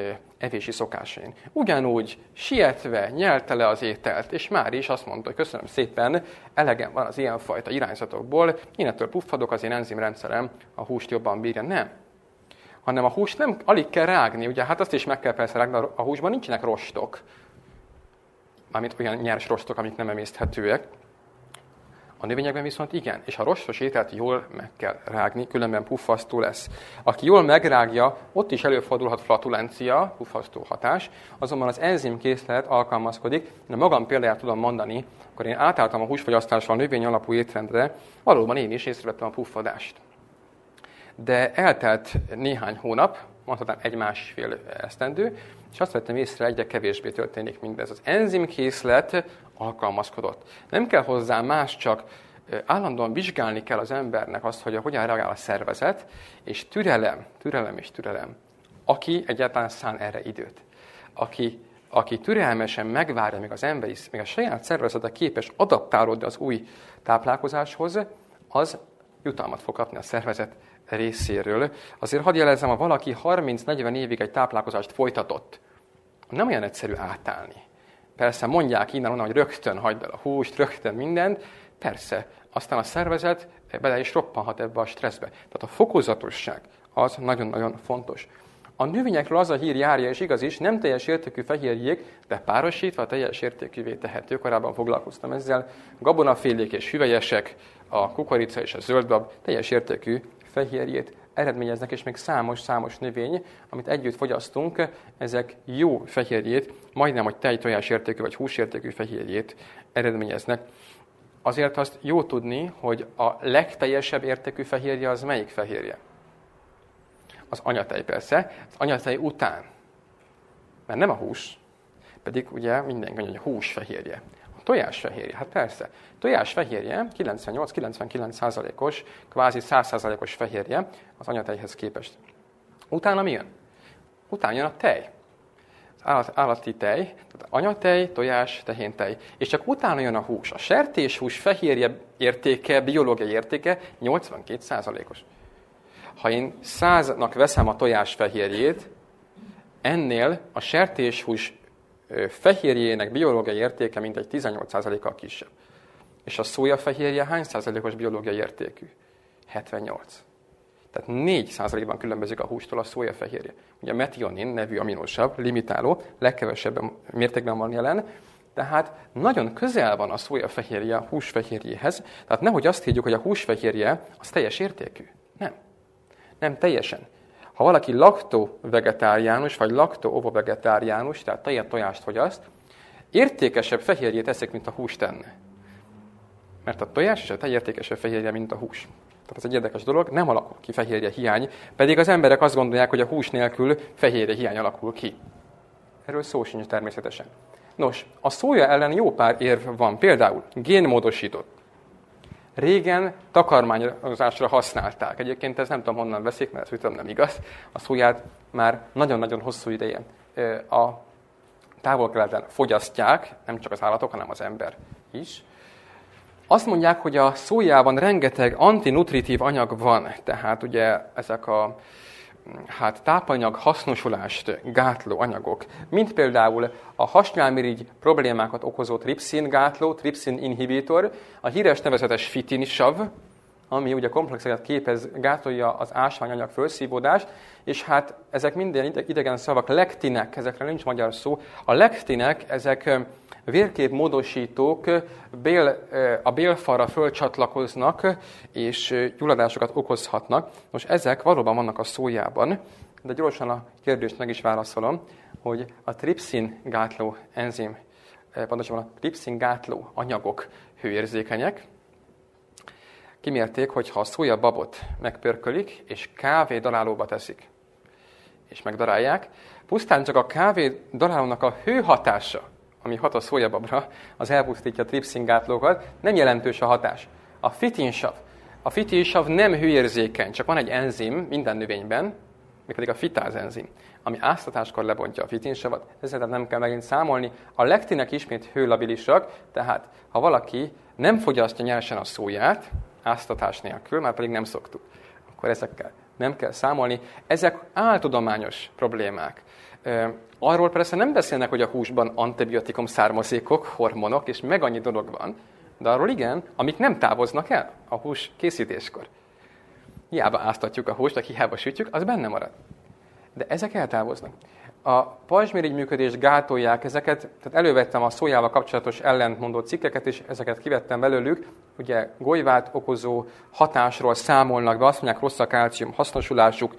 evési szokásain. Ugyanúgy sietve nyelte le az ételt, és már is azt mondta, hogy köszönöm szépen, elegem van az ilyenfajta irányzatokból, én ettől puffadok, az én enzimrendszerem a húst jobban bírja. Nem. Hanem a húst nem alig kell rágni, ugye hát azt is meg kell persze rágni, a húsban nincsenek rostok, mármint olyan nyers rostok, amik nem emészthetőek. A növényekben viszont igen, és a rostos ételt jól meg kell rágni, különben puffasztó lesz. Aki jól megrágja, ott is előfordulhat flatulencia, puffasztó hatás, azonban az enzimkészlet alkalmazkodik. Én a magam példáját tudom mondani, akkor én átálltam a húsfogyasztással a növény alapú étrendre, valóban én is észrevettem a puffadást. De eltelt néhány hónap, mondhatnám egy-másfél esztendő, és azt vettem észre, egyre kevésbé történik mindez. Az enzimkészlet alkalmazkodott. Nem kell hozzá más, csak állandóan vizsgálni kell az embernek azt, hogy hogyan reagál a szervezet, és türelem, türelem és türelem. Aki egyáltalán szán erre időt. Aki, aki türelmesen megvárja, még az emberi, még a saját szervezete képes adaptálódni az új táplálkozáshoz, az jutalmat fog kapni a szervezet részéről. Azért hadd jelezzem, ha valaki harminc-negyven évig egy táplálkozást folytatott, nem olyan egyszerű átállni. Persze mondják innen-onnan, hogy rögtön hagyd el a húst, rögtön mindent, persze, aztán a szervezet bele is roppanhat ebbe a stresszbe. Tehát a fokozatosság az nagyon-nagyon fontos. A növényekről az a hír járja, és igaz is, nem teljes értékű fehérjék, de párosítva teljes értékűvé tehető. Korábban foglalkoztam ezzel. Gabonafélék és hüvelyesek, a kukorica és a zöldbab teljes értékű fehérjét eredményeznek, és még számos-számos növény, amit együtt fogyasztunk, ezek jó fehérjét, majdnem, hogy tejtojás értékű vagy húsértékű fehérjét eredményeznek. Azért azt jó tudni, hogy a legteljesebb értékű fehérje az melyik fehérje? Az anyatej persze, az anyatej után. Mert nem a hús, pedig ugye mindenki mondja, hogy a hús fehérje. A Tojásfehérje, hát persze. Tojásfehérje kilencvennyolc-kilencvenkilenc százalékos, kvázi száz százalékos fehérje az anyatejhez képest. Utána mi jön? Utána jön a tej. Az állat, állati tej, tehát anyatej, tojás, tehéntej. És csak utána jön a hús. A sertéshús fehérje értéke, biológiai értéke nyolcvankét százalékos. Ha én száznak veszem a tojás fehérjét, ennél a sertéshús fehérjének biológiai értéke mintegy tizennyolc százalékkal kisebb. És a szója fehérje hány százalékos biológiai értékű? hetvennyolc. Tehát négy százalékban különbözik a hústól a szója fehérje. Ugye a metionin nevű aminosav, limitáló, legkevesebb mértékben van jelen, tehát nagyon közel van a szója fehérje a húsfehérjéhez. Tehát nehogy azt higgyük, hogy a húsfehérje az teljes értékű. Nem. Nem teljesen. Ha valaki lakto-vegetáriánus, vagy lakto-ovo-vegetáriánus, tehát tejet tojást fogyaszt, értékesebb fehérjét eszik, mint a hús tenne. Mert a tojás és a tej értékesebb fehérje, mint a hús. Tehát ez egy érdekes dolog, nem alakul ki fehérje hiány, pedig az emberek azt gondolják, hogy a hús nélkül fehérje hiány alakul ki. Erről szó sincs természetesen. Nos, a szója ellen jó pár érv van, például génmódosított. Régen takarmányozásra használták. Egyébként ez nem tudom honnan veszik, mert ez tudom nem igaz. A szóját már nagyon-nagyon hosszú ideje a távol-keleten fogyasztják, nem csak az állatok, hanem az ember is. Azt mondják, hogy a szójában rengeteg antinutritív anyag van, tehát ugye ezek a hát, tápanyag hasznosulást gátló anyagok, mint például a hasnyálmirigy problémákat okozó tripszin gátló, tripszin inhibitor, a híres nevezetes fitinsav, ami ugye komplexeket képez, gátolja az ásványanyag felszívódást, és hát ezek minden idegen szavak, lektinek, ezekre nincs magyar szó. A lektinek, ezek vérképmódosítók, bél, a bélfalra fölcsatlakoznak, és gyulladásokat okozhatnak. Most ezek valóban vannak a szójában, de gyorsan a kérdést meg is válaszolom, hogy a tripszin gátló enzim, pontosabban a tripszin gátló anyagok hőérzékenyek. Kimérték, hogy ha a szójababot megpörkölik, és kávé darálóba teszik, és megdarálják, pusztán csak a kávé darálónak a hőhatása, ami hat a szójababra, az elpusztítja a tripszin-gátlókat, nem jelentős a hatás. A fitinsav. A fitinsav nem hőérzékeny, csak van egy enzim minden növényben, mégpedig a fitáz enzim, ami áztatáskor lebontja a fitinsavat, ezzel nem kell megint számolni. A lektinek ismét hőlabilisak, tehát ha valaki nem fogyasztja nyersen a szóját, áztatás nélkül, már pedig nem szoktuk, akkor ezekkel nem kell számolni. Ezek áltudományos problémák. Arról persze nem beszélnek, hogy a húsban antibiotikum származékok, hormonok, és meg annyi dolog van, de arról igen, amik nem távoznak el a hús készítéskor. Hiába áztatjuk a húst, vagy hiába sütjük, az benne marad. De ezek eltávoznak. A pajzsmirigy működést gátolják ezeket, tehát elővettem a szójával kapcsolatos ellentmondó cikkeket, és ezeket kivettem belőlük. Ugye golyvát okozó hatásról számolnak be, azt mondják, rossz a kálcium hasznosulásuk.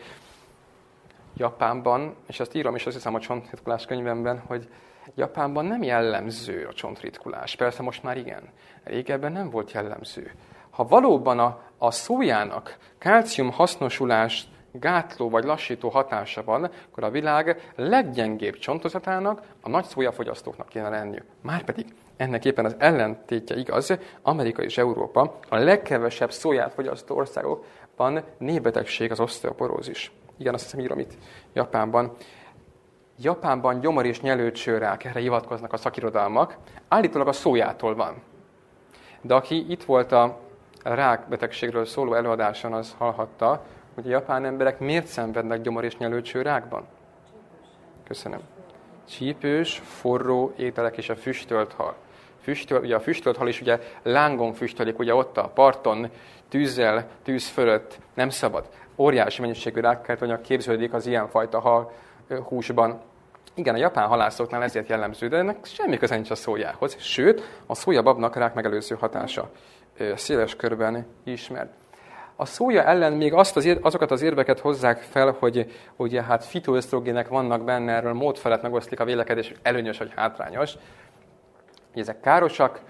Japánban, és ezt írom is, azt hiszem a csontritkulás könyvemben, hogy Japánban nem jellemző a csontritkulás. Persze most már igen. Régebben nem volt jellemző. Ha valóban a, a szójának kálcium hasznosulás gátló vagy lassító hatása van, akkor a világ leggyengébb csontozatának a nagy szójafogyasztóknak kéne lenniük. Márpedig ennek éppen az ellentétje igaz, Amerika és Európa a legkevesebb szóját fogyasztó országokban népbetegség az oszteoporózis. Igen, azt hiszem írom itt Japánban. Japánban gyomor- és nyelőcsőrák, erre hivatkoznak a szakirodalmak, állítólag a szójától van. De aki itt volt a rákbetegségről szóló előadáson, az hallhatta, hogy a japán emberek miért szenvednek gyomor- és nyelőcsőrákban? Köszönöm. Csípős, forró ételek és a füstölt hal. Füstöl, ugye a füstölt hal is ugye lángon füstölik, ugye ott a parton, tűzzel, tűz fölött nem szabad. Óriási mennyiségű rákkeltőanyag képződik az ilyenfajta hal húsban. Igen, a japán halászoknál ezért jellemző, de ennek semmi köze nincs a szójához. Sőt, a szójababnak rák megelőző hatása széles körben ismert. A szója ellen még azt az ér, azokat az érveket hozzák fel, hogy ugye hát fitoösztrogének vannak benne, erről mód felett megoszlik a vélekedés, előnyös vagy hátrányos. Ezek károsak,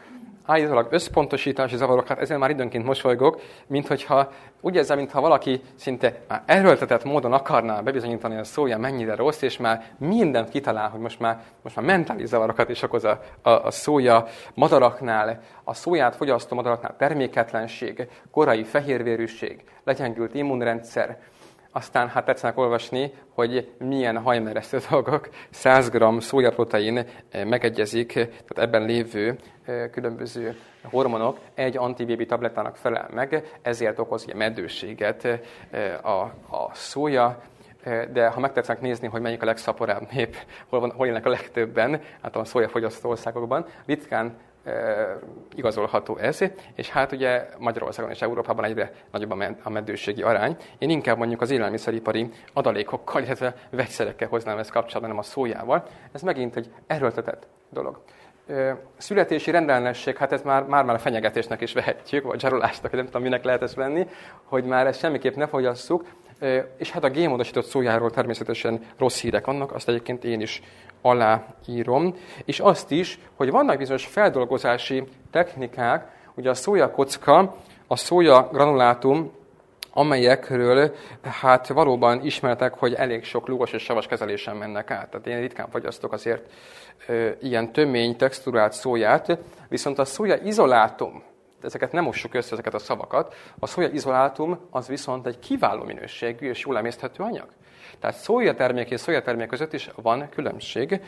állítólag összpontosítási zavarok, hát ezzel már időnként mosolygok, mint hogyha úgy érzem, mintha valaki szinte már erőltetett módon akarná bebizonyítani, hogy a szója mennyire rossz, és már mindent kitalál, hogy most már, most már mentális zavarokat is okoz a, a, a szója. Madaraknál, a szóját fogyasztó madaraknál terméketlenség, korai fehérvérűség, legyengült immunrendszer. Aztán hát tetszenek olvasni, hogy milyen hajmeresztő dolgok, száz gramm szójaprotein megegyezik, tehát ebben lévő különböző hormonok egy antibébi tablettának felel meg, ezért okoz ilyen meddőséget a, a szója. De ha megtetszenek nézni, hogy melyik a legszaporább nép, hol, van, hol élnek a legtöbben, hát a szójafogyasztó országokban, ritkán igazolható ez, és hát ugye Magyarországon és Európában egyre nagyobb a meddőségi arány. Én inkább mondjuk az élelmiszeripari adalékokkal, illetve vegyszerekkel hoznám ezt kapcsolatban, nem a szójával. Ez megint egy erőltetett dolog. Születési rendellenesség, hát ez már, már, már a fenyegetésnek is vehetjük, vagy zsarolásnak, nem tudom, minek lehet ezt venni, hogy már ezt semmiképp ne fogyasszuk. És hát a génmódosított szójáról természetesen rossz hírek vannak, azt egyébként én is aláírom. És azt is, hogy vannak bizonyos feldolgozási technikák, ugye a szójakocka, a szója granulátum, amelyekről hát valóban ismertek, hogy elég sok lúgos és savas kezelésen mennek át. Tehát én ritkán fogyasztok azért e, ilyen tömény, texturált szóját, viszont a szója izolátum, ezeket nem mossuk össze, ezeket a szavakat, a szója izolátum az viszont egy kiváló minőségű és jól emészthető anyag. Tehát szójatermék és szójatermék között is van különbség.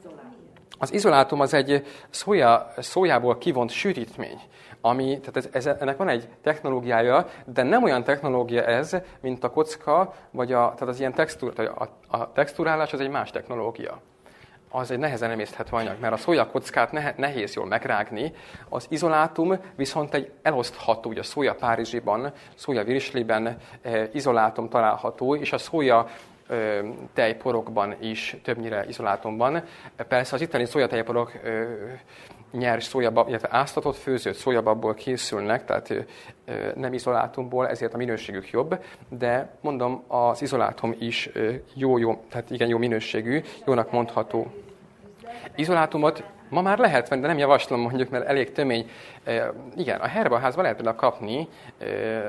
Az izolátum az egy szója, szójából kivont sűrítmény, ami, tehát ez, ez, ennek van egy technológiája, de nem olyan technológia ez, mint a kocka, vagy a, tehát az ilyen textúr, a, a texturálás az egy más technológia. Az egy nehezen emészthető anyag, mert a szójakockát nehéz jól megrágni, az izolátum viszont egy elosztható, ugye a szója párizsiban, szója virsliben eh, izolátum található, és a szója eh, tejporokban is többnyire izolátumban. Persze az itteni szójatejporok eh, nyers szójabab, illetve áztatott, főzött szójababból készülnek, tehát eh, nem izolátumból, ezért a minőségük jobb, de mondom, az izolátum is jó-jó, tehát igen jó minőségű, jónak mondható. Izolátumot ma már lehet venni, de nem javaslom mondjuk, mert elég tömény. E, igen, a Herbaházban lehet például kapni e,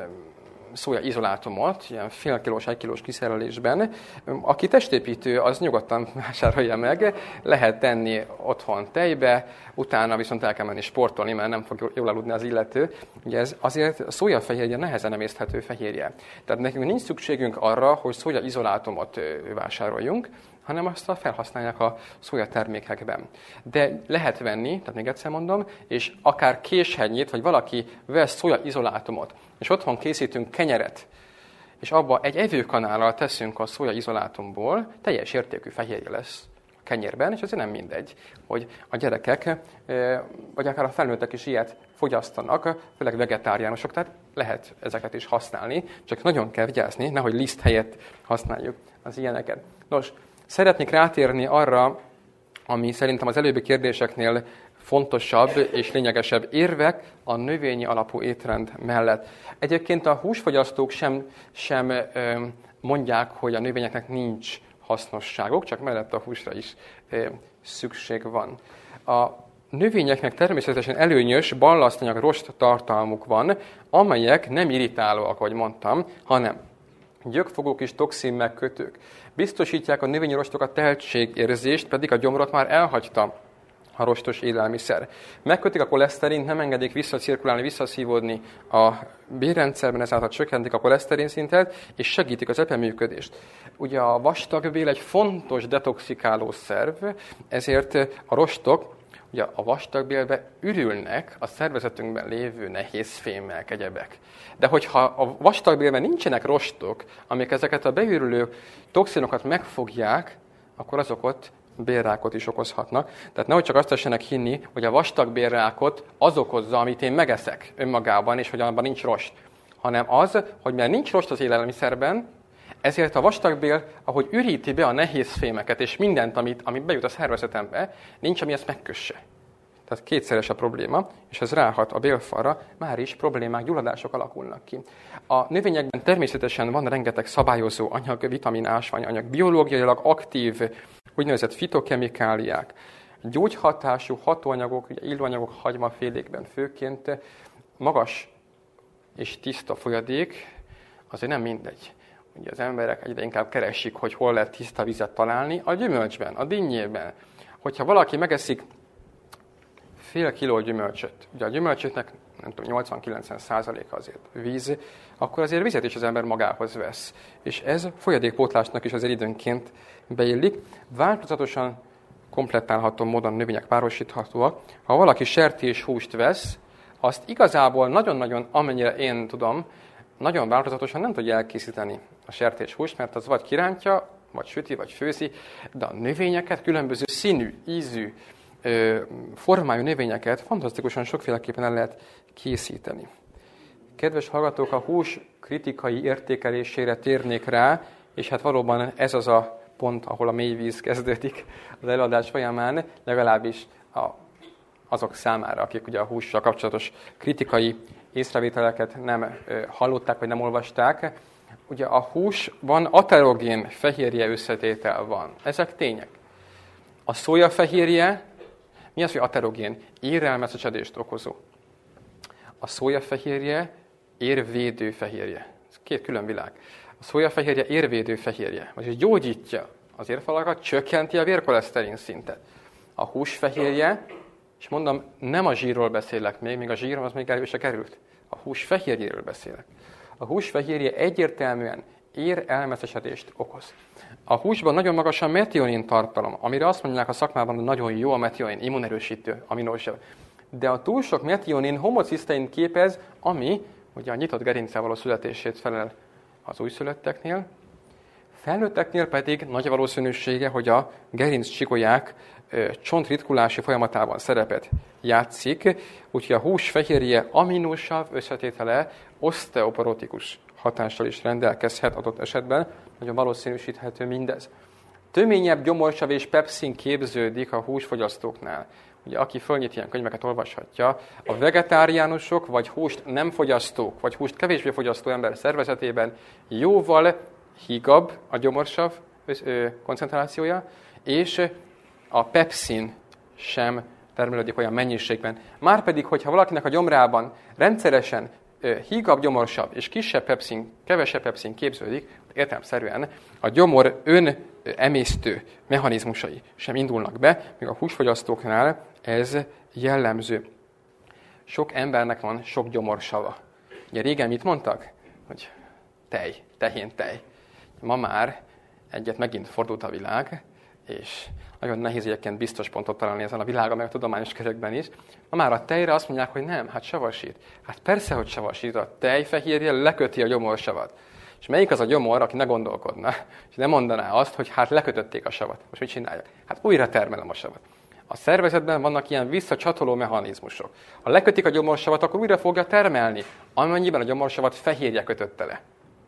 szója izolátumot, ilyen fél kilós, egy kilós kiszerelésben. Aki testépítő, az nyugodtan vásárolja meg, lehet tenni otthon tejbe, utána viszont el kell menni sportolni, mert nem fog jól aludni az illető. Ugye ez azért a szójafehérje nehezen emészthető fehérje. Tehát nekünk nincs szükségünk arra, hogy szója izolátumot vásároljunk, hanem azt felhasználják a szójatermékekben. De lehet venni, tehát még egyszer mondom, és akár késhegynyit, vagy valaki vesz szója izolátumot, és otthon készítünk kenyeret, és abba egy evőkanállal teszünk a szója izolátumból, teljes értékű fehérje lesz a kenyérben, és azért nem mindegy, hogy a gyerekek, vagy akár a felnőttek is ilyet fogyasztanak, főleg vegetáriánusok, tehát lehet ezeket is használni, csak nagyon kell vigyázni, nehogy liszt helyett használjuk az ilyeneket. Nos, szeretnék rátérni arra, ami szerintem az előbbi kérdéseknél fontosabb és lényegesebb érvek a növényi alapú étrend mellett. Egyébként a húsfogyasztók sem, sem ö, mondják, hogy a növényeknek nincs hasznosságok, csak mellett a húsra is ö, szükség van. A növényeknek természetesen előnyös ballasztanyag rost tartalmuk van, amelyek nem irritálóak, ahogy mondtam, hanem gyökfogók és toxin megkötők. Biztosítják a növényi rostokat tehetségérzést, pedig a gyomrot már elhagyta a rostos élelmiszer. Megkötik a koleszterint, nem engedik visszacirkulálni, visszaszívódni a bélrendszerben, ezáltal csökkentik a koleszterin szintet, és segítik az epeműködést. Ugye a vastagbél egy fontos detoxikáló szerv, ezért a rostok ugye a vastagbélbe ürülnek a szervezetünkben lévő nehéz fémek, egyebek. De hogyha a vastagbélben nincsenek rostok, amik ezeket a beürülő toxinokat megfogják, akkor azok ott bélrákot is okozhatnak. Tehát nehogy csak azt tessenek hinni, hogy a vastagbélrákot az okozza, amit én megeszek önmagában, és hogy abban nincs rost. Hanem az, hogy mert nincs rost az élelmiszerben, ezért a vastagbél, ahogy üríti be a nehéz fémeket, és mindent, amit, amit bejut a szervezetembe, nincs, ami ezt megkösse. Tehát kétszeres a probléma, és ez ráhat a bélfalra, már is problémák, gyulladások alakulnak ki. A növényekben természetesen van rengeteg szabályozó anyag, vitamin, ásványanyag, biológiailag aktív, úgynevezett fitokemikáliák, Gyógyhatású hatóanyagok, ugye illóanyagok hagymafélékben főként magas és tiszta folyadék, azért nem mindegy. Ugye az emberek egyre inkább keresik, hogy hol lehet tiszta vizet találni. A gyümölcsben, a dinnyében. Hogyha valaki megeszik fél kiló gyümölcsöt, ugye a gyümölcsöknek nem tudom, nyolcvan-kilencven százaléka azért víz, akkor azért vizet is az ember magához vesz. És ez folyadékpótlásnak is azért időnként beillik. Változatosan komplettálható módon növények párosíthatóak. Ha valaki sertéshúst vesz, azt igazából nagyon-nagyon, amennyire én tudom, nagyon változatosan nem tudja elkészíteni a sertéshúst, mert az vagy kirántja, vagy süti, vagy főzi, de a növényeket, különböző színű, ízű, formájú növényeket fantasztikusan sokféleképpen el lehet készíteni. Kedves hallgatók, a hús kritikai értékelésére térnék rá, és hát valóban ez az a pont, ahol a mélyvíz kezdődik az előadás folyamán, legalábbis a, azok számára, akik ugye a hússal kapcsolatos kritikai észrevételeket nem hallották, vagy nem olvasták. Ugye a húsban aterogén fehérje összetétel van. Ezek tények. A szójafehérje, mi az, hogy aterogén? Érrelmeszesedést okozó. A szójafehérje érvédő fehérje. Ez két külön világ. A szójafehérje érvédő fehérje, vagyis gyógyítja az érfalakat, csökkenti a vérkoleszterin szintet. A húsfehérje, és mondom, nem a zsírról beszélek még, még a zsír az még elő se került. A hús fehérjéről beszélek. A hús fehérje egyértelműen érelmeszesedést okoz. A húsban nagyon magas a metionin tartalom, amire azt mondják a szakmában, hogy nagyon jó a metionin, immunerősítő aminósav. De a túl sok metionin homocisztein képez, ami ugye a nyitott gerincel való születését felel az újszülötteknél. Felnőtteknél pedig nagy valószínűsége, hogy a gerinc csigolyák csontritkulási folyamatában szerepet játszik, úgyhogy a hús fehérje aminósav összetétele oszteoporotikus hatással is rendelkezhet adott esetben, nagyon valószínűsíthető mindez. Töményebb gyomorsav és pepszin képződik a húsfogyasztóknál. Ugye, aki fölnyit ilyen könyveket olvashatja, a vegetáriánusok, vagy húst nem fogyasztók, vagy húst kevésbé fogyasztó ember szervezetében jóval hígabb a gyomorsav koncentrációja, és a pepszin sem termelődik olyan mennyiségben. Márpedig, hogyha valakinek a gyomrában rendszeresen hígabb gyomorsav és kisebb pepszin, kevesebb pepszin képződik, értelemszerűen a gyomor önemésztő mechanizmusai sem indulnak be, míg a húsfogyasztóknál ez jellemző. Sok embernek van sok gyomorsava. Ugye régen mit mondtak? Hogy tej, tehén tej. Ma már egyet megint fordult a világ, és nagyon nehéz egyébként biztos pontot találni ezen a világon, meg a tudományos körökben is. Ma már a tejre azt mondják, hogy nem, hát savasít. Hát persze, hogy savasít. A tejfehérje leköti a gyomorsavat. És melyik az a gyomor, aki ne gondolkodna, és ne mondaná azt, hogy hát lekötötték a savat. Most mit csinálják? Hát újra termelem a savat. A szervezetben vannak ilyen visszacsatoló mechanizmusok. Ha lekötik a gyomorsavat, akkor újra fogja termelni, amennyiben a gyomorsavat fehérje kötötte le.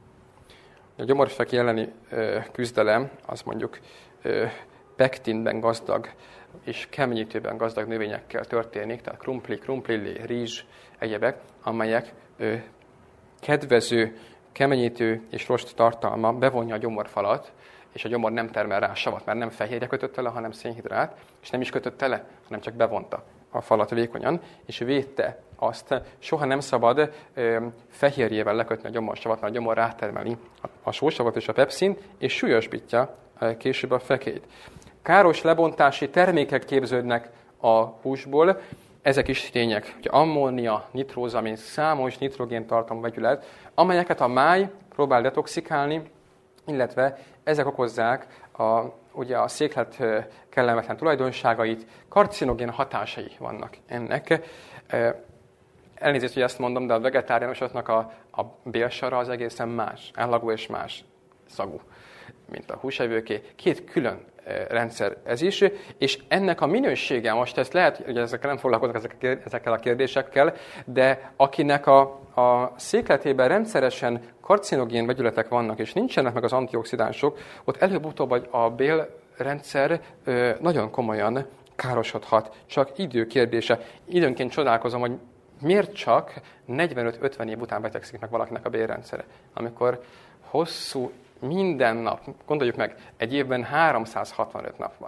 A gyomorfek elleni ö, küzdelem, az mondjuk ö, pektinben gazdag és keményítőben gazdag növényekkel történik, tehát krumpli, krumplillé, rizs, egyebek, amelyek ö, kedvező, keményítő és rost tartalma bevonja a gyomorfalat, és a gyomor nem termel rá savat, mert nem fehérje kötötte le, hanem szénhidrát, és nem is kötötte le, hanem csak bevonta a falat vékonyan, és védte azt. Soha nem szabad ö, fehérjével lekötni a gyomorsavat, mert a gyomor rátermeli a, a sósavat és a pepszint, és súlyosbítja ö, később a fekélyt. Káros lebontási termékek képződnek a húsból, ezek is tények, hogy ammónia, nitrózamin, számos nitrogén tartalmú vegyület, amelyeket a máj próbál detoxikálni, illetve ezek okozzák a, ugye a széklet kellemetlen tulajdonságait, karcinogén hatásai vannak ennek. Elnézést, hogy ezt mondom, de a vegetáriánusoknak a, a bélsara az egészen más, állagú és más szagú, mint a húsevőké. Két külön rendszer ez is, és ennek a minősége, most ezt lehet, hogy ezekkel nem foglalkoznak ezekkel a kérdésekkel, de akinek a, a székletében rendszeresen karcinogén vegyületek vannak, és nincsenek meg az antioxidánsok, ott előbb-utóbb a bélrendszer nagyon komolyan károsodhat. Csak idő kérdése. Időnként csodálkozom, hogy miért csak negyvenöt-ötven év után betegszik meg valakinek a bélrendszere, amikor hosszú minden nap, gondoljuk meg, egy évben háromszázhatvanöt nap van.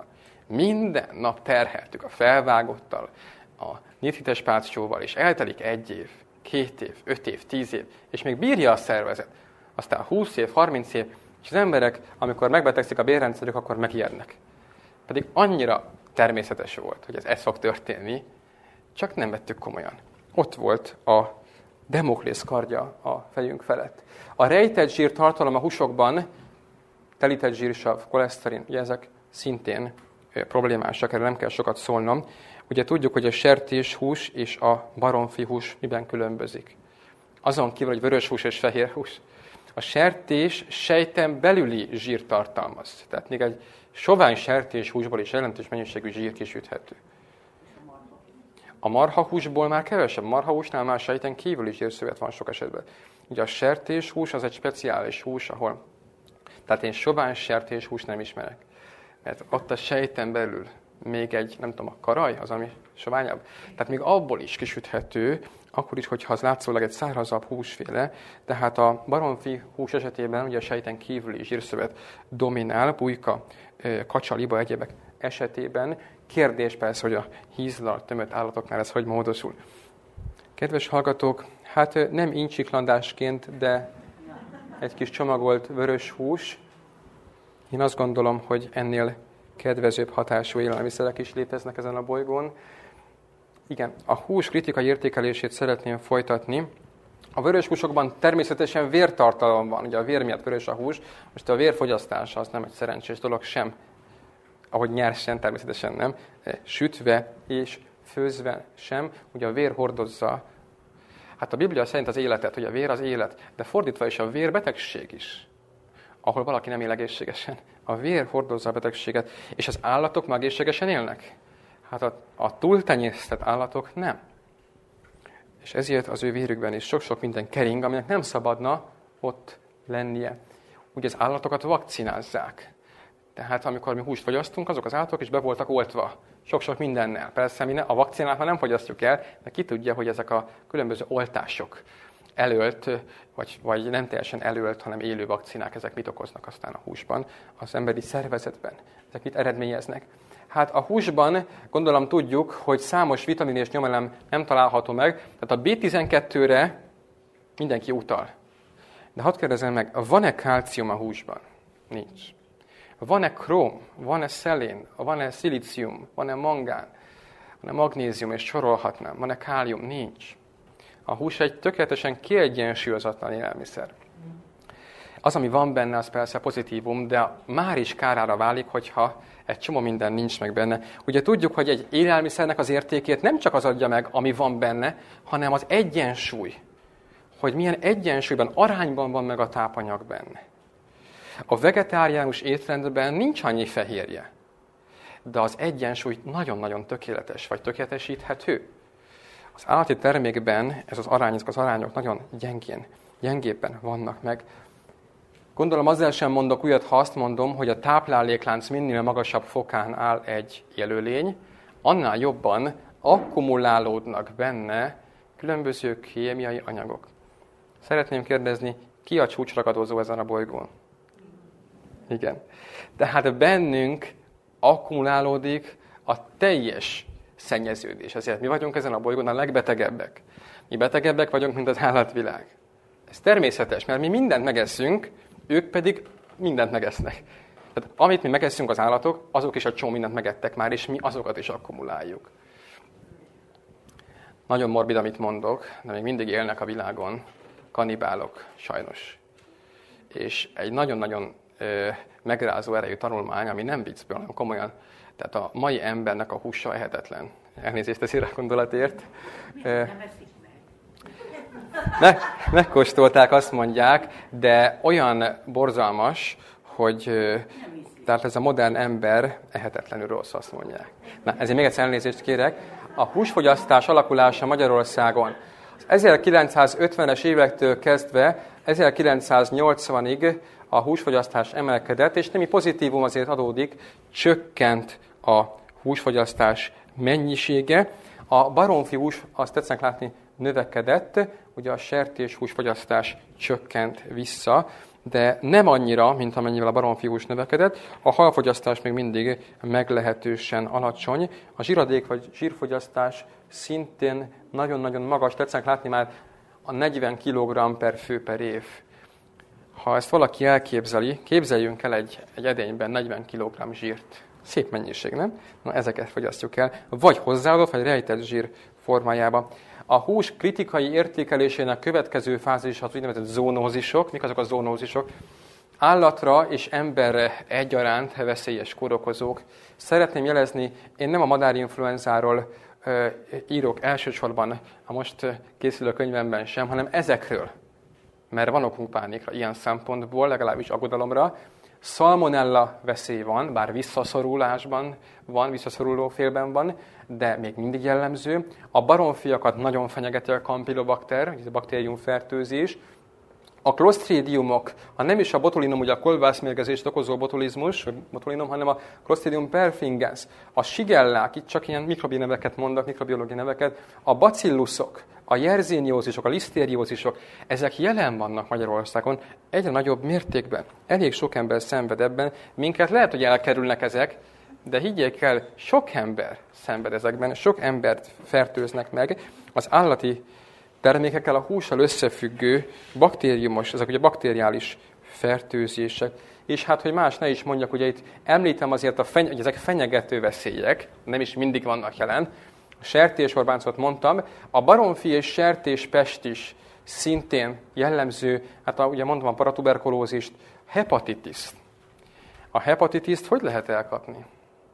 Minden nap terheltük a felvágottal, a nithites páccsóval, és eltelik egy év, két év, öt év, tíz év, és még bírja a szervezet. Aztán húsz év, harminc év, és az emberek, amikor megbetegszik a bérrendszerük, akkor megijednek. Pedig annyira természetes volt, hogy ez, ez fog történni, csak nem vettük komolyan. Ott volt a Demoklész kardja a fejünk felett. A rejtett zsír tartalom a húsokban, telített zsírsav, koleszterin, ugye ezek szintén problémásak, erre nem kell sokat szólnom. Ugye tudjuk, hogy a sertéshús és a baromfihús miben különbözik. Azon kívül, hogy vörös hús és fehér hús. A sertés sejten belüli zsírt tartalmaz. Tehát még egy sovány sertéshúsból is jelentős mennyiségű zsír kisüthető. A marhahúsból már kevesebb. Marhahúsnál már sejten kívüli zsírszövet van sok esetben. Ugye a sertéshús az egy speciális hús, ahol... Tehát én sovány sertéshúst nem ismerek. Mert ott a sejten belül még egy, nem tudom, a karaj, az, ami soványabb. Tehát még abból is kisüthető, akkor is, hogyha az látszólag egy szárazabb húsféle, tehát a baromfi hús esetében ugye a sejten kívüli zsírszövet dominál, bujka, kacsa, liba, egyebek esetében. Kérdés persze, hogy a hízlal tömött állatoknál ez hogy módosul. Kedves hallgatók, hát nem incsiklandásként, de egy kis csomagolt vörös hús. Én azt gondolom, hogy ennél kedvezőbb hatású élelmiszerek is léteznek ezen a bolygón. Igen, a hús kritikai értékelését szeretném folytatni. A vörös húsokban természetesen vértartalom van, ugye a vér miatt vörös a hús, most a vérfogyasztása az nem egy szerencsés dolog sem, ahogy nyersen, természetesen nem, sütve és főzve sem, ugye a vér hordozza. Hát a Biblia szerint az életet, hogy a vér az élet, de fordítva is a vér betegség is, ahol valaki nem él egészségesen. A vér hordozza a betegséget, és az állatok már egészségesen élnek. Hát a, a túltenyésztett állatok nem. És ezért az ő vérükben is sok-sok minden kering, aminek nem szabadna ott lennie. Ugye az állatokat vakcinázzák. Tehát amikor mi húst fogyasztunk, azok az állatok is be voltak oltva. Sok-sok mindennel. Persze mi ne, a vakcinát már nem fogyasztjuk el, de ki tudja, hogy ezek a különböző oltások elölt, vagy, vagy nem teljesen elölt, hanem élő vakcinák, ezek mit okoznak aztán a húsban, az emberi szervezetben. Ezek mit eredményeznek? Hát a húsban gondolom tudjuk, hogy számos vitamin és nyomelem nem található meg, tehát a bé tizenkettőre mindenki utal. De hadd kérdezem meg, van-e kálcium a húsban? Nincs. Van-e króm? Van-e szelén? Van-e szilícium? Van-e mangán? Van-e magnézium? És sorolhatnám. Van-e kálium? Nincs. A hús egy tökéletesen kiegyensúlyozatlan élelmiszer. Az, ami van benne, az persze pozitívum, de már is kárára válik, hogyha egy csomó minden nincs meg benne. Ugye tudjuk, hogy egy élelmiszernek az értékét nem csak az adja meg, ami van benne, hanem az egyensúly. Hogy milyen egyensúlyban, arányban van meg a tápanyag benne. A vegetáriánus étrendben nincs annyi fehérje, de az egyensúly nagyon-nagyon tökéletes, vagy tökéletesíthető. Az állati termékben ez az arány, ezek az arányok nagyon gyengén, gyengébben vannak meg. Gondolom azzal sem mondok újat, ha azt mondom, hogy a tápláléklánc minél magasabb fokán áll egy élőlény, annál jobban akkumulálódnak benne különböző kémiai anyagok. Szeretném kérdezni, ki a csúcsragadozó ezen a bolygón? Igen. Tehát bennünk akkumulálódik a teljes szennyeződés. Ezért mi vagyunk ezen a bolygón a legbetegebbek. Mi betegebbek vagyunk, mint az állatvilág. Ez természetes, mert mi mindent megeszünk, ők pedig mindent megesznek. Tehát amit mi megeszünk az állatok, azok is a csomó mindent megettek már, és mi azokat is akkumuláljuk. Nagyon morbid, amit mondok, de még mindig élnek a világon kannibálok, sajnos. És egy nagyon-nagyon ö, megrázó erejű tanulmány, ami nem viccből, hanem komolyan. Tehát a mai embernek a húsa ehetetlen. Elnézést a szíra gondolatért. Ö, Me, megkóstolták, azt mondják, de olyan borzalmas, hogy tehát ez a modern ember ehetetlenül rossz, azt mondják. Na, ezért még egyszer elnézést kérek. A húsfogyasztás alakulása Magyarországon az ezerkilencszázötvenes évektől kezdve ezerkilencszáznyolcvanig a húsfogyasztás emelkedett, és némi pozitívum azért adódik, csökkent a húsfogyasztás mennyisége. A baromfi hús, azt tetszenek látni, növekedett, ugye a sertéshús fogyasztás csökkent vissza, de nem annyira, mint amennyivel a baromfihús növekedett. A halfogyasztás még mindig meglehetősen alacsony. A zsiradék vagy zsírfogyasztás szintén nagyon-nagyon magas. Tetszenek látni már a negyven kilogramm per fő per év. Ha ezt valaki elképzeli, képzeljünk el egy, egy edényben negyven kilogramm zsírt. Szép mennyiség, nem? Na, ezeket fogyasztjuk el. Vagy hozzáadott, vagy rejtett zsír formájába. A hús kritikai értékelésének következő fázis az úgynevezett zoonózisok. Mik azok a zoonózisok? Állatra és emberre egyaránt veszélyes kórokozók. Szeretném jelezni, én nem a madárinfluenzáról uh, írok elsősorban a most készülő könyvemben sem, hanem ezekről. Mert van okunk pánikra ilyen szempontból, legalábbis aggodalomra. Szalmonella veszély van, bár visszaszorulásban van, visszaszoruló félben van, de még mindig jellemző. A baromfiakat nagyon fenyegeti a campylobacter, ez a baktériumfertőzés. A clostridiumok, ha nem is a botulinum, ugye a kolbászmérgezést okozó botulizmus, vagy botulinum, hanem a Clostridium perfringens, a sigellák, itt csak ilyen mikrobi neveket mondok, mikrobiológiai neveket, a bacillusok, a jerzéniózisok, a lisztériózisok, ezek jelen vannak Magyarországon egyre nagyobb mértékben. Elég sok ember szenved ebben, minket lehet, hogy elkerülnek ezek, de higgyék el, sok ember szenved ezekben, sok embert fertőznek meg. Az állati termékekkel, a hússal összefüggő baktériumos, ezek ugye bakteriális fertőzések. És hát, hogy más ne is mondjak, ugye itt említem azért, a feny- hogy ezek fenyegető veszélyek, nem is mindig vannak jelen. A sertésorbáncot mondtam, a baromfi és sertéspest is szintén jellemző, hát a, ugye mondtam a paratuberkulózist, hepatitiszt. A hepatitiszt hogy lehet elkapni?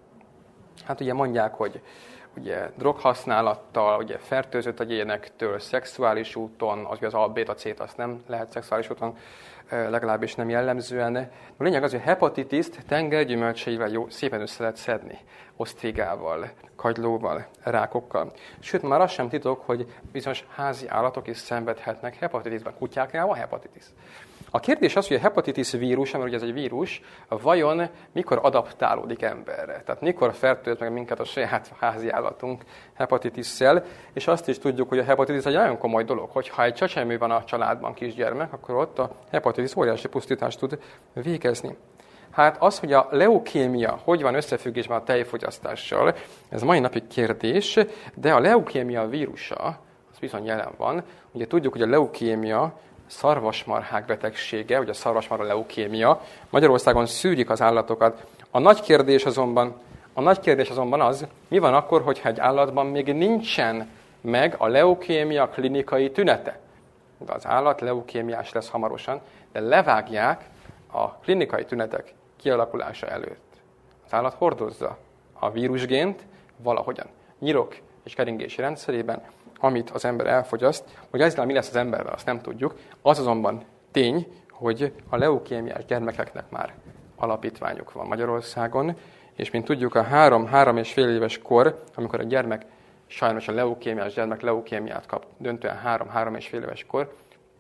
Hát ugye mondják, hogy ugye droghasználattal, ugye fertőzött egyénektől, szexuális úton, az, az A-béta-C-t azt nem lehet szexuális úton, legalábbis nem jellemzően. A lényeg az, hogy hepatitiszt tengergyümölcseivel jó, szépen össze lehet szedni, osztrigával, kagylóval, rákokkal. Sőt, már az sem titok, hogy bizonyos házi állatok is szenvedhetnek hepatitisben. Kutyáknál van hepatitis. A kérdés az, hogy a hepatitis vírus, mert ugye ez egy vírus, vajon mikor adaptálódik emberre? Tehát mikor fertőz meg minket a saját házi állatunk hepatitisszel, és azt is tudjuk, hogy a hepatitis egy nagyon komoly dolog, hogyha egy csecsemő van a családban, kisgyermek, akkor ott a hepatitis óriási pusztítást tud végezni. Hát az, hogy a leukémia hogy van összefüggésben a tejfogyasztással, ez mai napig kérdés, de a leukémia vírusa, az bizony jelen van. Ugye tudjuk, hogy a leukémia szarvasmarhák betegsége, ugye a szarvasmarha leukémia. Magyarországon szűrik az állatokat. A nagy kérdés azonban, a nagy kérdés azonban az, mi van akkor, hogyha egy állatban még nincsen meg a leukémia klinikai tünete. De az állat leukémiás lesz hamarosan, de levágják a klinikai tünetek kialakulása előtt. Az állat hordozza a vírusgént valahogyan, nyirok és keringési rendszerében, amit az ember elfogyaszt, hogy ezzel mi lesz az emberrel, azt nem tudjuk. Az azonban tény, hogy a leukémiás gyermekeknek már alapítványuk van Magyarországon, és mint tudjuk, a három-három és fél éves kor, amikor a gyermek, sajnos a leukémiás gyermek leukémiát kap, döntően három-három és fél éves kor,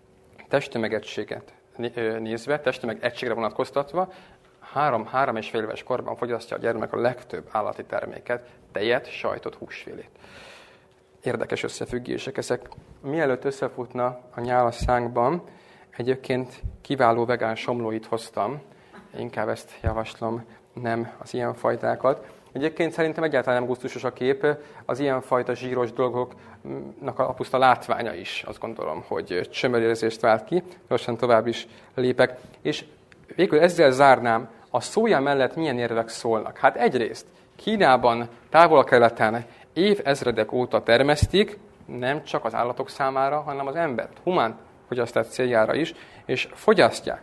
testtömegegységet nézve, testtömeg egységre vonatkoztatva, három-három és fél éves korban fogyasztja a gyermek a legtöbb állati terméket, tejet, sajtot, húsfélét. Érdekes összefüggések ezek. Mielőtt összefutna a nyál a szánkban, egyébként kiváló vegán somlóit hoztam. Inkább ezt javaslom, nem az ilyen fajtákat. Egyébként szerintem egyáltalán nem gusztusos a kép. Az ilyenfajta zsíros dolgoknak a puszta látványa is, azt gondolom, hogy csömörérzést vált ki. Gyorsan tovább is lépek. És végül ezzel zárnám, a szója mellett milyen érvek szólnak. Hát egyrészt Kínában, távol-keleten évezredek óta termesztik, nem csak az állatok számára, hanem az embert, humán fogyasztás céljára is, és fogyasztják.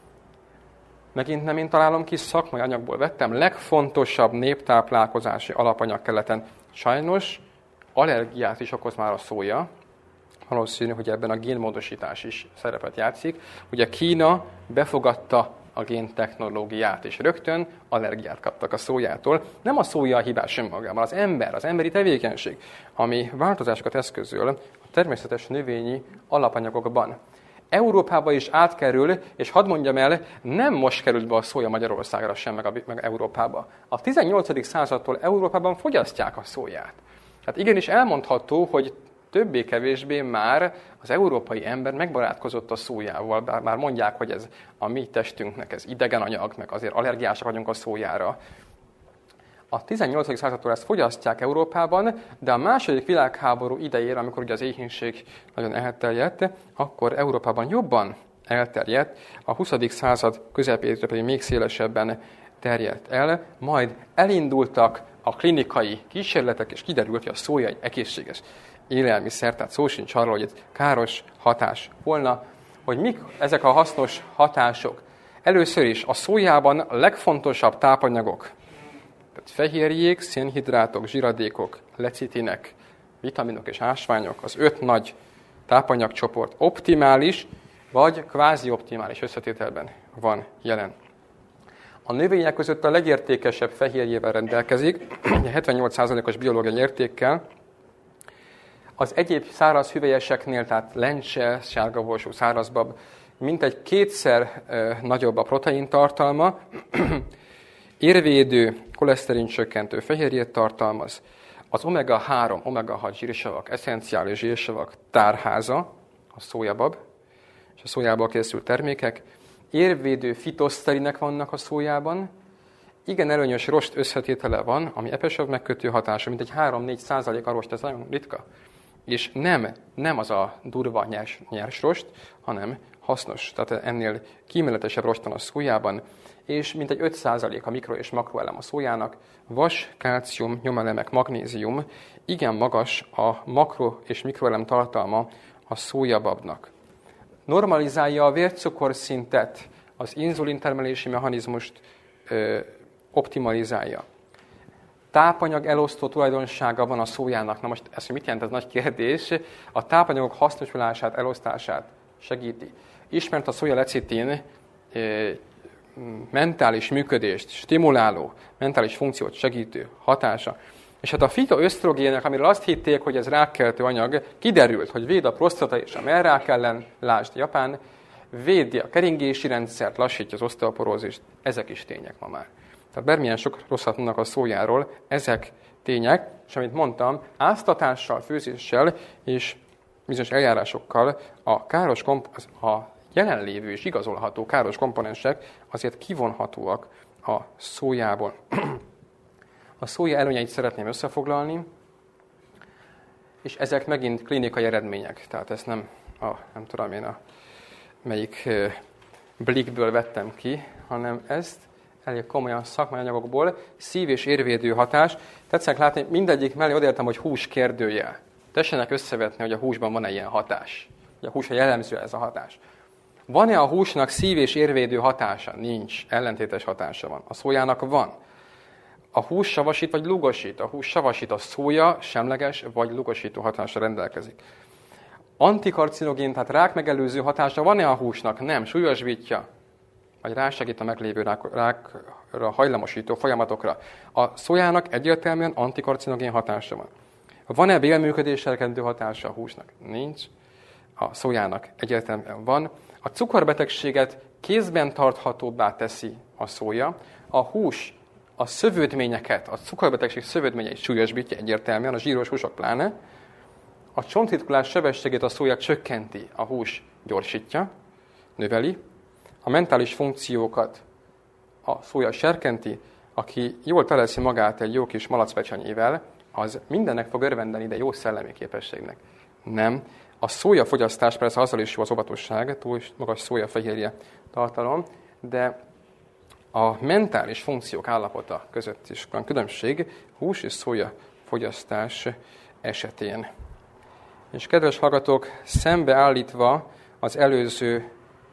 Megint nem én találom ki, szakmai anyagból vettem, legfontosabb néptáplálkozási alapanyag keleten. Sajnos allergiát is okoz már a szója, valószínű, hogy ebben a génmódosítás is szerepet játszik. Ugye Kína befogadta a géntechnológiát, és rögtön allergiát kaptak a szójától. Nem a szója a hibás önmagában, az ember, az emberi tevékenység, ami változásokat eszközöl a természetes növényi alapanyagokban. Európába is átkerül, és hadd mondjam el, nem most került be a szója Magyarországra sem, meg, a, meg Európába. A tizennyolcadik századtól Európában fogyasztják a szóját. Tehát igenis elmondható, hogy többé-kevésbé már az európai ember megbarátkozott a szójával, bár már mondják, hogy ez a mi testünknek ez idegen anyag, meg azért allergiásak vagyunk a szójára. A tizennyolcadik századtól ezt fogyasztják Európában, de a második világháború idejére, amikor ugye az éhínség nagyon elterjedt, akkor Európában jobban elterjedt, a huszadik század közepére pedig még szélesebben terjedt el, majd elindultak a klinikai kísérletek, és kiderült, hogy a szója egy egészséges élelmiszer, tehát szó sincs arról, hogy egy káros hatás volna, hogy mik ezek a hasznos hatások. Először is a szójában a legfontosabb tápanyagok, tehát fehérjék, szénhidrátok, zsiradékok, lecitinek, vitaminok és ásványok, az öt nagy tápanyagcsoport optimális vagy kvázi optimális összetételben van jelen. A növények között a legértékesebb fehérjével rendelkezik, hetvennyolc százalékos biológiai értékkel. Az egyéb száraz hüvelyeseknél, tehát lencse, sárgavorsó, szárazbab, mintegy kétszer e, nagyobb a protein tartalma, érvédő, koleszterin csökkentő fehérjét tartalmaz, az omega három, omega hat zsírsavak, eszenciális zsírsavak tárháza, a szójabab, és a szójából készült termékek, érvédő fitoszterinek vannak a szójában, igen előnyös rost összetétele van, ami epesav megkötő hatása, mint egy három-négy százalék a rost, ez nagyon ritka. És nem, nem az a durva nyers, nyers rost, hanem hasznos, tehát ennél kíméletesebb rost van a szójában, és mintegy öt százalék a mikro- és makroelem a szójának, vas, kálcium, nyomelemek, magnézium, igen magas a makro- és mikroelem tartalma a szójababnak. Normalizálja a vércukorszintet, az inzulintermelési mechanizmust ö, optimalizálja. Tápanyag elosztó tulajdonsága van a szójának. Na most ez mit jelent? Ez nagy kérdés. A tápanyagok hasznosulását, elosztását segíti. Ismert a szója lecitin ö, mentális működést, stimuláló, mentális funkciót segítő hatása. És hát a fitoösztrogének, amiről azt hitték, hogy ez rákkeltő anyag, kiderült, hogy véd a prostata és a mellrák ellen, lásd Japán, védi a keringési rendszert, lassítja az oszteoporózist. Ezek is tények ma már. Tehát bármilyen sok rosszat mondnak a szójáról, ezek tények, és amit mondtam, áztatással, főzéssel és bizonyos eljárásokkal a káros komp- a jelenlévő és igazolható káros komponensek azért kivonhatóak a szójából. A szója előnyeit szeretném összefoglalni, és ezek megint klinikai eredmények. Tehát ezt nem a, nem tudom én, a melyik blikből vettem ki, hanem ezt elég komolyan szakmai anyagokból, szív- és érvédő hatás. Tetszenek látni, mindegyik mellé odaértem, hogy hús kérdőjel. Tessenek összevetni, hogy a húsban van-e ilyen hatás. Hogy a húsra jellemző ez a hatás. Van-e a húsnak szív- és érvédő hatása? Nincs. Ellentétes hatása van. A szójának van. A hús savasít vagy lugosít. A hús savasít, a szója semleges vagy lugosító hatásra rendelkezik. Antikarcinogén, tehát rákmegelőző hatása van-e a húsnak? Nem. Súlyosbítja, vagy rásegít a meglévő rák, rákra hajlamosító folyamatokra. A szójának egyértelműen antikarcinogén hatása van. Van-e bélműködéssel kezdő hatása a húsnak? Nincs. A szójának egyértelműen van. A cukorbetegséget kézben tarthatóbbá teszi a szója. A hús a szövődményeket, a cukorbetegség szövődményeit súlyosbítja egyértelműen, a zsíros húsok pláne. A csontritkulás sebességét a szója csökkenti, a hús gyorsítja, növeli. A mentális funkciókat a szója serkenti, aki jól teleszi magát egy jó kis malacpecsenyével, az mindennek fog örvendeni, de jó szellemi képességnek. Nem. A szójafogyasztás, persze azzal is jó az óvatosság, túl magas szójafehérje tartalom, de a mentális funkciók állapota között is van különbség hús és szója fogyasztás esetén. És kedves hallgatók, szembeállítva az előző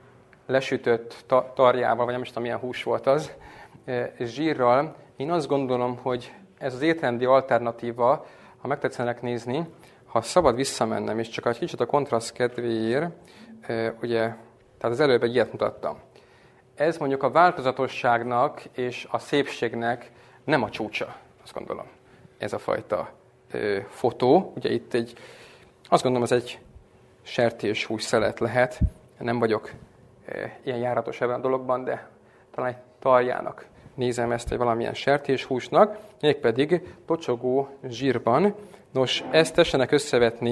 lesütött tarjával, vagy nem is tudom, milyen hús volt az, zsírral, én azt gondolom, hogy ez az étrendi alternatíva, ha megtetszenek nézni, ha szabad visszamennem, és csak egy kicsit a kontraszt kedvéért, ugye, tehát az előbb egy ilyet mutattam. Ez mondjuk a változatosságnak és a szépségnek nem a csúcsa, azt gondolom. Ez a fajta ö, fotó. Ugye itt egy, azt gondolom, ez egy sertéshús szelet lehet. Nem vagyok ö, ilyen járatos ebben a dologban, de talán egy tarjának nézem ezt egy valamilyen sertéshúsnak, mégpedig tocsogó zsírban. Nos, ezt tessenek összevetni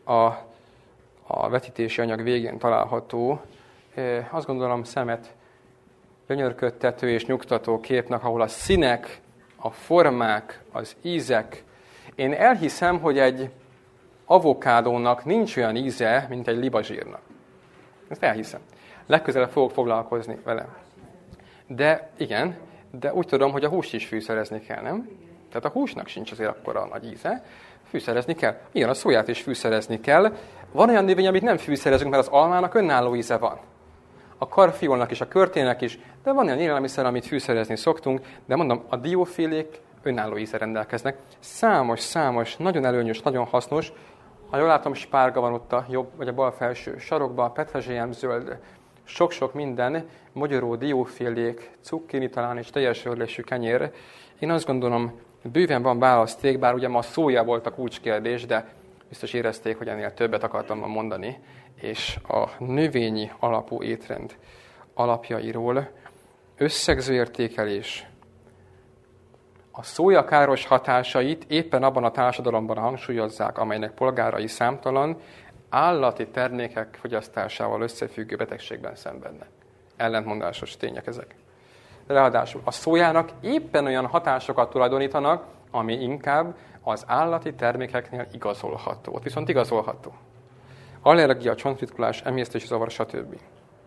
a, a vetítési anyag végén található, azt gondolom szemet gyönyörködtető és nyugtató képnek, ahol a színek, a formák, az ízek. Én elhiszem, hogy egy avokádónak nincs olyan íze, mint egy libazsírnak. Ezt elhiszem. Legközelebb fogok foglalkozni vele. De igen, de úgy tudom, hogy a húst is fűszerezni kell, nem? Tehát a húsnak sincs azért akkora nagy íze. Fűszerezni kell. Igen, a szóját is fűszerezni kell. Van olyan növény, amit nem fűszerezünk, mert az almának önálló íze van. A karfiolnak is, a körtének is, de van olyan élelmiszer, amit fűszerezni szoktunk, de mondom, a diófélék önálló íze rendelkeznek. Számos, számos, nagyon előnyös, nagyon hasznos. Ha jól látom, spárga van ott a jobb vagy a bal felső sarokban, petrezselyem zöld, sok-sok minden, magyaró diófélék, cukkini talán és teljes örlésű kenyér. Én azt gondolom, bőven van választék, bár ugye ma a szója volt a kulcskérdés, de biztos érezték, hogy ennél többet akartam mondani, és a növényi alapú étrend alapjairól összegző értékelés. A szója káros hatásait éppen abban a társadalomban hangsúlyozzák, amelynek polgárai számtalan állati termékek fogyasztásával összefüggő betegségben szenvednek. Ellentmondásos tények ezek. Ráadásul a szójának éppen olyan hatásokat tulajdonítanak, ami inkább az állati termékeknél igazolható. Ott viszont igazolható. Allergia, csontritkulás, emésztési zavar, stb.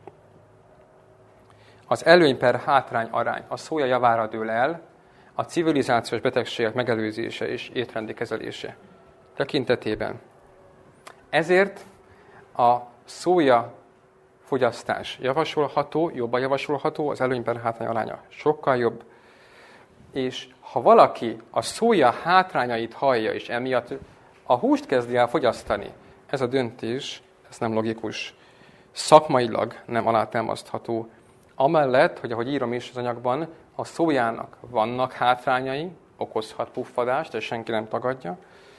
Az előny per hátrány arány a szója javára dől el, a civilizációs betegségek megelőzése és étrendi kezelése tekintetében. Ezért a szója fogyasztás javasolható, jobban javasolható, az előny per hátrány aránya sokkal jobb, és ha valaki a szója hátrányait hallja, és emiatt a húst kezdi el fogyasztani, ez a döntés, ez nem logikus, szakmailag nem alátámasztható. Amellett, hogy ahogy írom is az anyagban, a szójának vannak hátrányai, okozhat puffadást, és senki nem tagadja,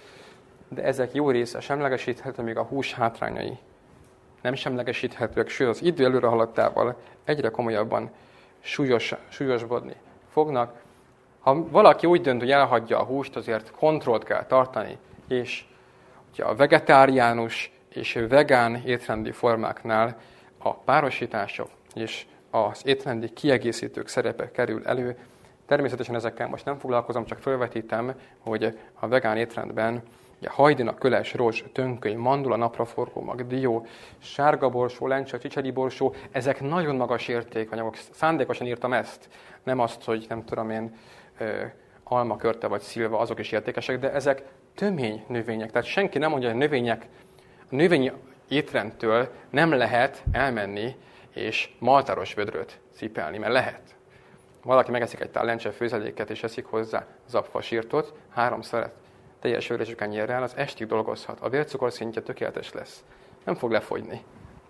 de ezek jó része semlegesíthető, még a hús hátrányai nem semlegesíthetőek, sőt az idő előre haladtával egyre komolyabban súlyos, súlyosbodni fognak. Ha valaki úgy dönt, hogy elhagyja a húst, azért kontrollt kell tartani, és ugye a vegetáriánus és vegán étrendi formáknál a párosítások és az étrendi kiegészítők szerepe kerül elő. Természetesen ezekkel most nem foglalkozom, csak felvetítem, hogy a vegán étrendben ugye hajdina, köles, rozs, tönköly, mandula, napraforgó mag, dió, sárga borsó, lencse, csicseri borsó, ezek nagyon magas értékanyagok. Szándékosan írtam ezt, nem azt, hogy nem tudom én, alma, körte vagy szilva, azok is értékesek, de ezek tömény növények. Tehát senki nem mondja, hogy a növények, a növényi étrendtől nem lehet elmenni és maltáros vödröt cipelni, mert lehet. Valaki megeszik egy tál lencse főzeléket, és eszik hozzá zapfasírtot, három szelet teljes örlésű kenyérrel, az estig dolgozhat. A vércukorszintje tökéletes lesz. Nem fog lefogyni.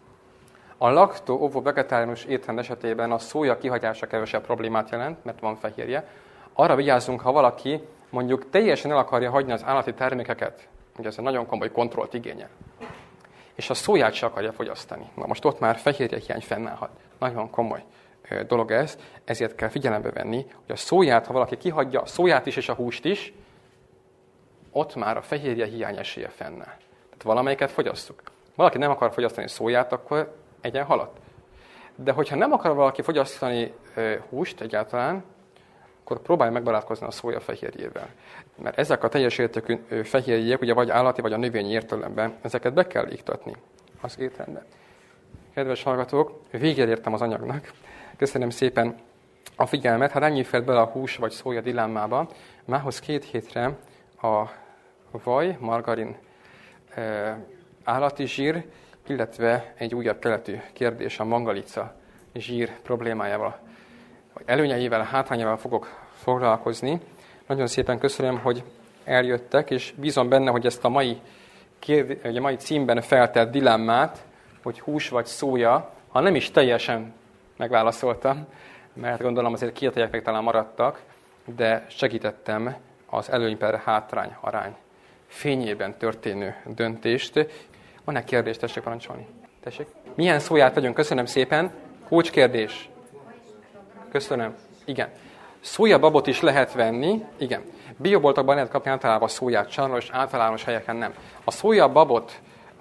A laktó, ovo, vegetáriánus étrend esetében a szója kihagyása kevesebb problémát jelent, mert van fehérje. Arra vigyázzunk, ha valaki mondjuk teljesen el akarja hagyni az állati termékeket, ugye ez egy nagyon komoly kontrollt igényel, és a szóját se akarja fogyasztani. Na most ott már fehérje hiány fennállhat. Nagyon komoly dolog ez, ezért kell figyelembe venni, hogy a szóját, ha valaki kihagyja a szóját is és a húst is, ott már a fehérje hiány esélye fennáll. Tehát valamelyiket fogyasszuk. Valaki nem akar fogyasztani szóját, akkor egyen halat. De hogyha nem akar valaki fogyasztani húst egyáltalán, akkor próbálj megbarátkozni a szója fehérjével. Mert ezek a teljes értékű fehérjék, ugye vagy állati, vagy a növényi értelemben, ezeket be kell iktatni az étrendbe. Kedves hallgatók, végére értem az anyagnak. Köszönöm szépen a figyelmet. Hát ennyi fért bele a hús vagy szója dilemmába. Mához két hétre a vaj, margarin, állati zsír, illetve egy újabb keletű kérdés, a mangalica zsír problémájával, vagy előnyeivel, hátrányával fogok foglalkozni. Nagyon szépen köszönöm, hogy eljöttek, és bízom benne, hogy ezt a mai, kérdé- a mai címben feltett dilemmát, hogy hús vagy szója, ha nem is teljesen megválaszoltam, mert gondolom azért két még talán maradtak, de segítettem az előny per hátrány arány fényében történő döntést. Van-e kérdés? Tessék parancsolni. Tessék. Milyen szóját vegyünk? Köszönöm szépen. Kulcskérdés. Köszönöm. Igen. Szójababot is lehet venni. Igen. Bioboltokban lehet kapni általában szóját, sajnos általános helyeken nem. A szójababot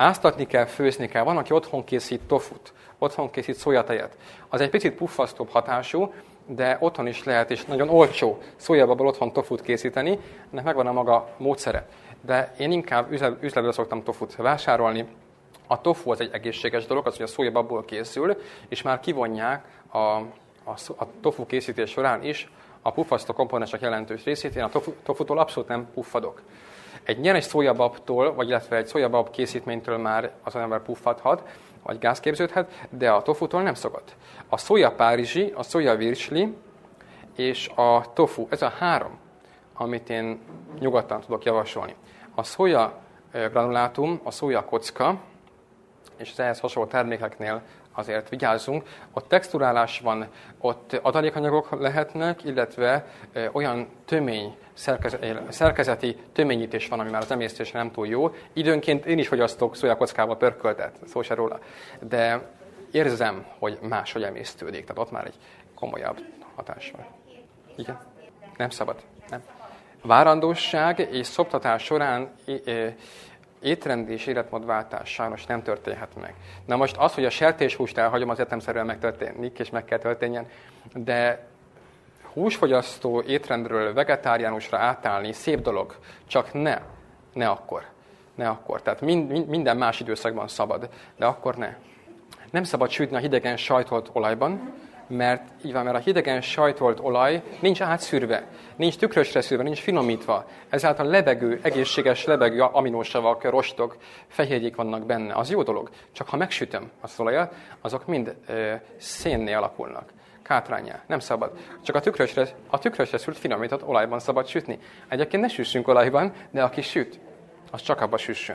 áztatni kell, főzni kell. Van, aki otthon készít tofut, otthon készít szójatejet. Az egy picit puffasztóbb hatású, de otthon is lehet, és nagyon olcsó szójababból otthon tofut készíteni, ennek megvan a maga módszere. De én inkább üzletből szoktam tofut vásárolni. A tofu az egy egészséges dolog, az, hogy a szójababból készül, és már kivonják a, a, a tofu készítés során is a puffasztó komponensek jelentős részét. Én a tofu, tofutól abszolút nem puffadok. Egy nyeres szójababtól, vagy illetve egy szójabab készítménytől már az ember puffadhat, vagy gáz képződhet, de a tofutól nem szokott. A szója párizsi, a szója virsli és a tofu, ez a három, amit én nyugodtan tudok javasolni. A szója granulátum, a szója kocka, és az ehhez hasonló termékeknél azért vigyázzunk, ott texturálás van, ott adalékanyagok lehetnek, illetve olyan tömény, szerkezeti töményítés van, ami már az emésztésre nem túl jó. Időnként én is fogyasztok szójakockával pörköltet, szó se róla, de érzem, hogy máshogy emésztődik, tehát ott már egy komolyabb hatás van. Igen? Nem szabad. Nem. Várandóság és szoptatás során étrendi és életmódváltás sajnos nem történhet meg. Na most az, hogy a sertéshúst elhagyom, az értelemszerűen megtörténik, és meg kell történjen, de húsfogyasztó étrendről vegetáriánusra átállni szép dolog, csak ne, ne akkor. Ne akkor. Tehát mind, minden más időszakban szabad, de akkor ne. Nem szabad sütni a hidegen sajtolt olajban, mert így van, mert a hidegen sajtolt olaj nincs átszűrve, nincs tükrösre szűrve, nincs finomítva. Ezáltal lebegő, egészséges lebegő aminósavak, rostok, fehérjék vannak benne. Az jó dolog. Csak ha megsütöm az olajat, azok mind ö, szénné alakulnak. Kátrányá. Nem szabad. Csak a tükrösre, a tükrösre szűrt finomított olajban szabad sütni. Egyébként ne süssünk olajban, de aki süt, az csak abba süssön.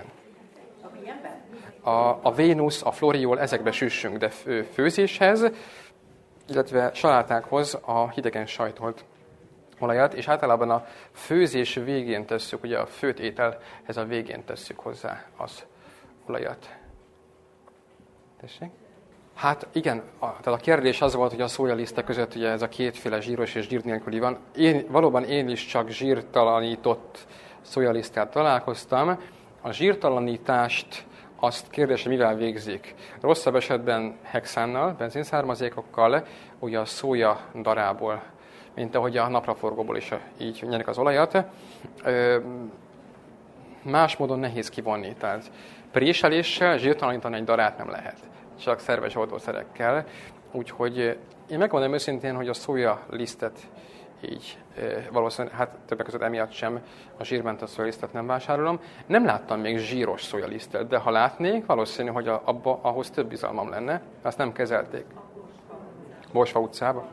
A, a Vénusz, a Floriol, ezekbe süssünk, de főzéshez, illetve salátákhoz a hidegen sajtolt olajat, és általában a főzés végén tesszük, ugye a főtt ételhez a végén tesszük hozzá az olajat. Tessék? Hát igen, a, tehát a kérdés az volt, hogy a szójalisztek között ugye ez a kétféle zsíros és zsír nélküli van. Én, valóban én is csak zsírtalanított szójaliszttel találkoztam. A zsírtalanítást azt kérdés, hogy mivel végzik. Rosszabb esetben hexánnal, benzinszármazékokkal, ugye a szója darából, mint ahogy a napraforgóból is így nyerik az olajat. Más módon nehéz kivonni, tehát préseléssel zsírtalanítani egy darát nem lehet, csak szerves oldószerekkel. Úgyhogy én megmondom őszintén, hogy a szója lisztet így valószínűleg, hát többek között emiatt sem a zsírmentes szójalisztet nem vásárolom. Nem láttam még zsíros szójalisztet, de ha látnék, valószínű, hogy abba, ahhoz több bizalmam lenne. Azt nem kezelték. Borsva utcába?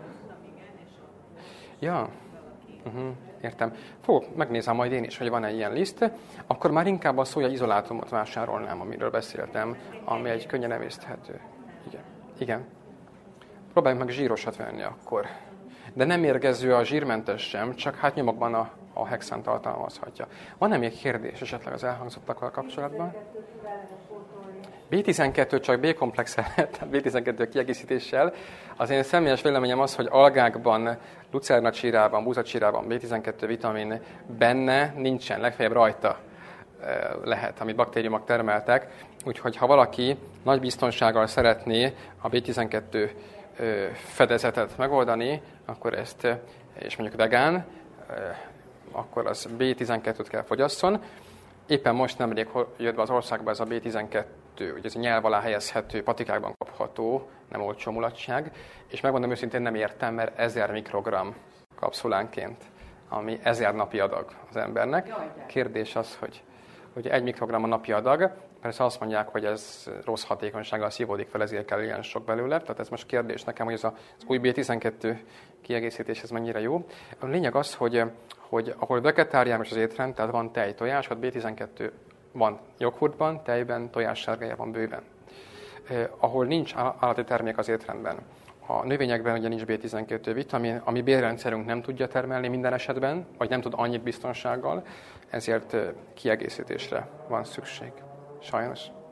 Ja, uh-huh. Értem. Fogok, megnézem majd én is, hogy van-e ilyen liszt. Akkor már inkább a szója izolátumot vásárolnám, amiről beszéltem, ami egy könnyen emészthető. Igen. Igen. Próbáljuk meg zsírosat venni akkor. De nem mérgező a zsírmentes sem, csak hát nyomokban a, a hexán tartalmazhatja. Van-e még kérdés esetleg az elhangzottakkal kapcsolatban? bé tizenkettő csak B-komplexel, tehát bé tizenkettő kiegészítéssel. Az én személyes véleményem az, hogy algákban, lucernacsírában, búzacsírában bé tizenkettő vitamin benne nincsen, legfeljebb rajta lehet, amit baktériumok termeltek. Úgyhogy ha valaki nagy biztonsággal szeretné a bé tizenkettő fedezetet megoldani, akkor ezt, és mondjuk vegán, akkor az bé tizenkettőt kell fogyasszon. Éppen most nemrég jött be az országba ez a bé tizenkettő, ugye ez a nyelv alá helyezhető, patikákban kapható, nem olcsó mulatság, és megmondom őszintén nem értem, mert ezer mikrogramm kapszulánként, ami ezer napi adag az embernek. Kérdés az, hogy, hogy egy mikrogramm a napi adag, persze azt mondják, hogy ez rossz hatékonysággal szívódik fel, ezért kell ilyen sok belőle. Tehát ez most kérdés nekem, hogy ez az új bé tizenkettő kiegészítés, ez mennyire jó. A lényeg az, hogy, hogy ahol vegetáriánus az étrend, tehát van tej, tojás, ott bé tizenkettő van joghurtban, tejben, tojássárgájában bőven. Eh, ahol nincs állati termék az étrendben. A növényekben ugye nincs bé tizenkettő vitamin, ami bélrendszerünk nem tudja termelni minden esetben, vagy nem tud annyit biztonsággal, ezért kiegészítésre van szükség. Sajnos.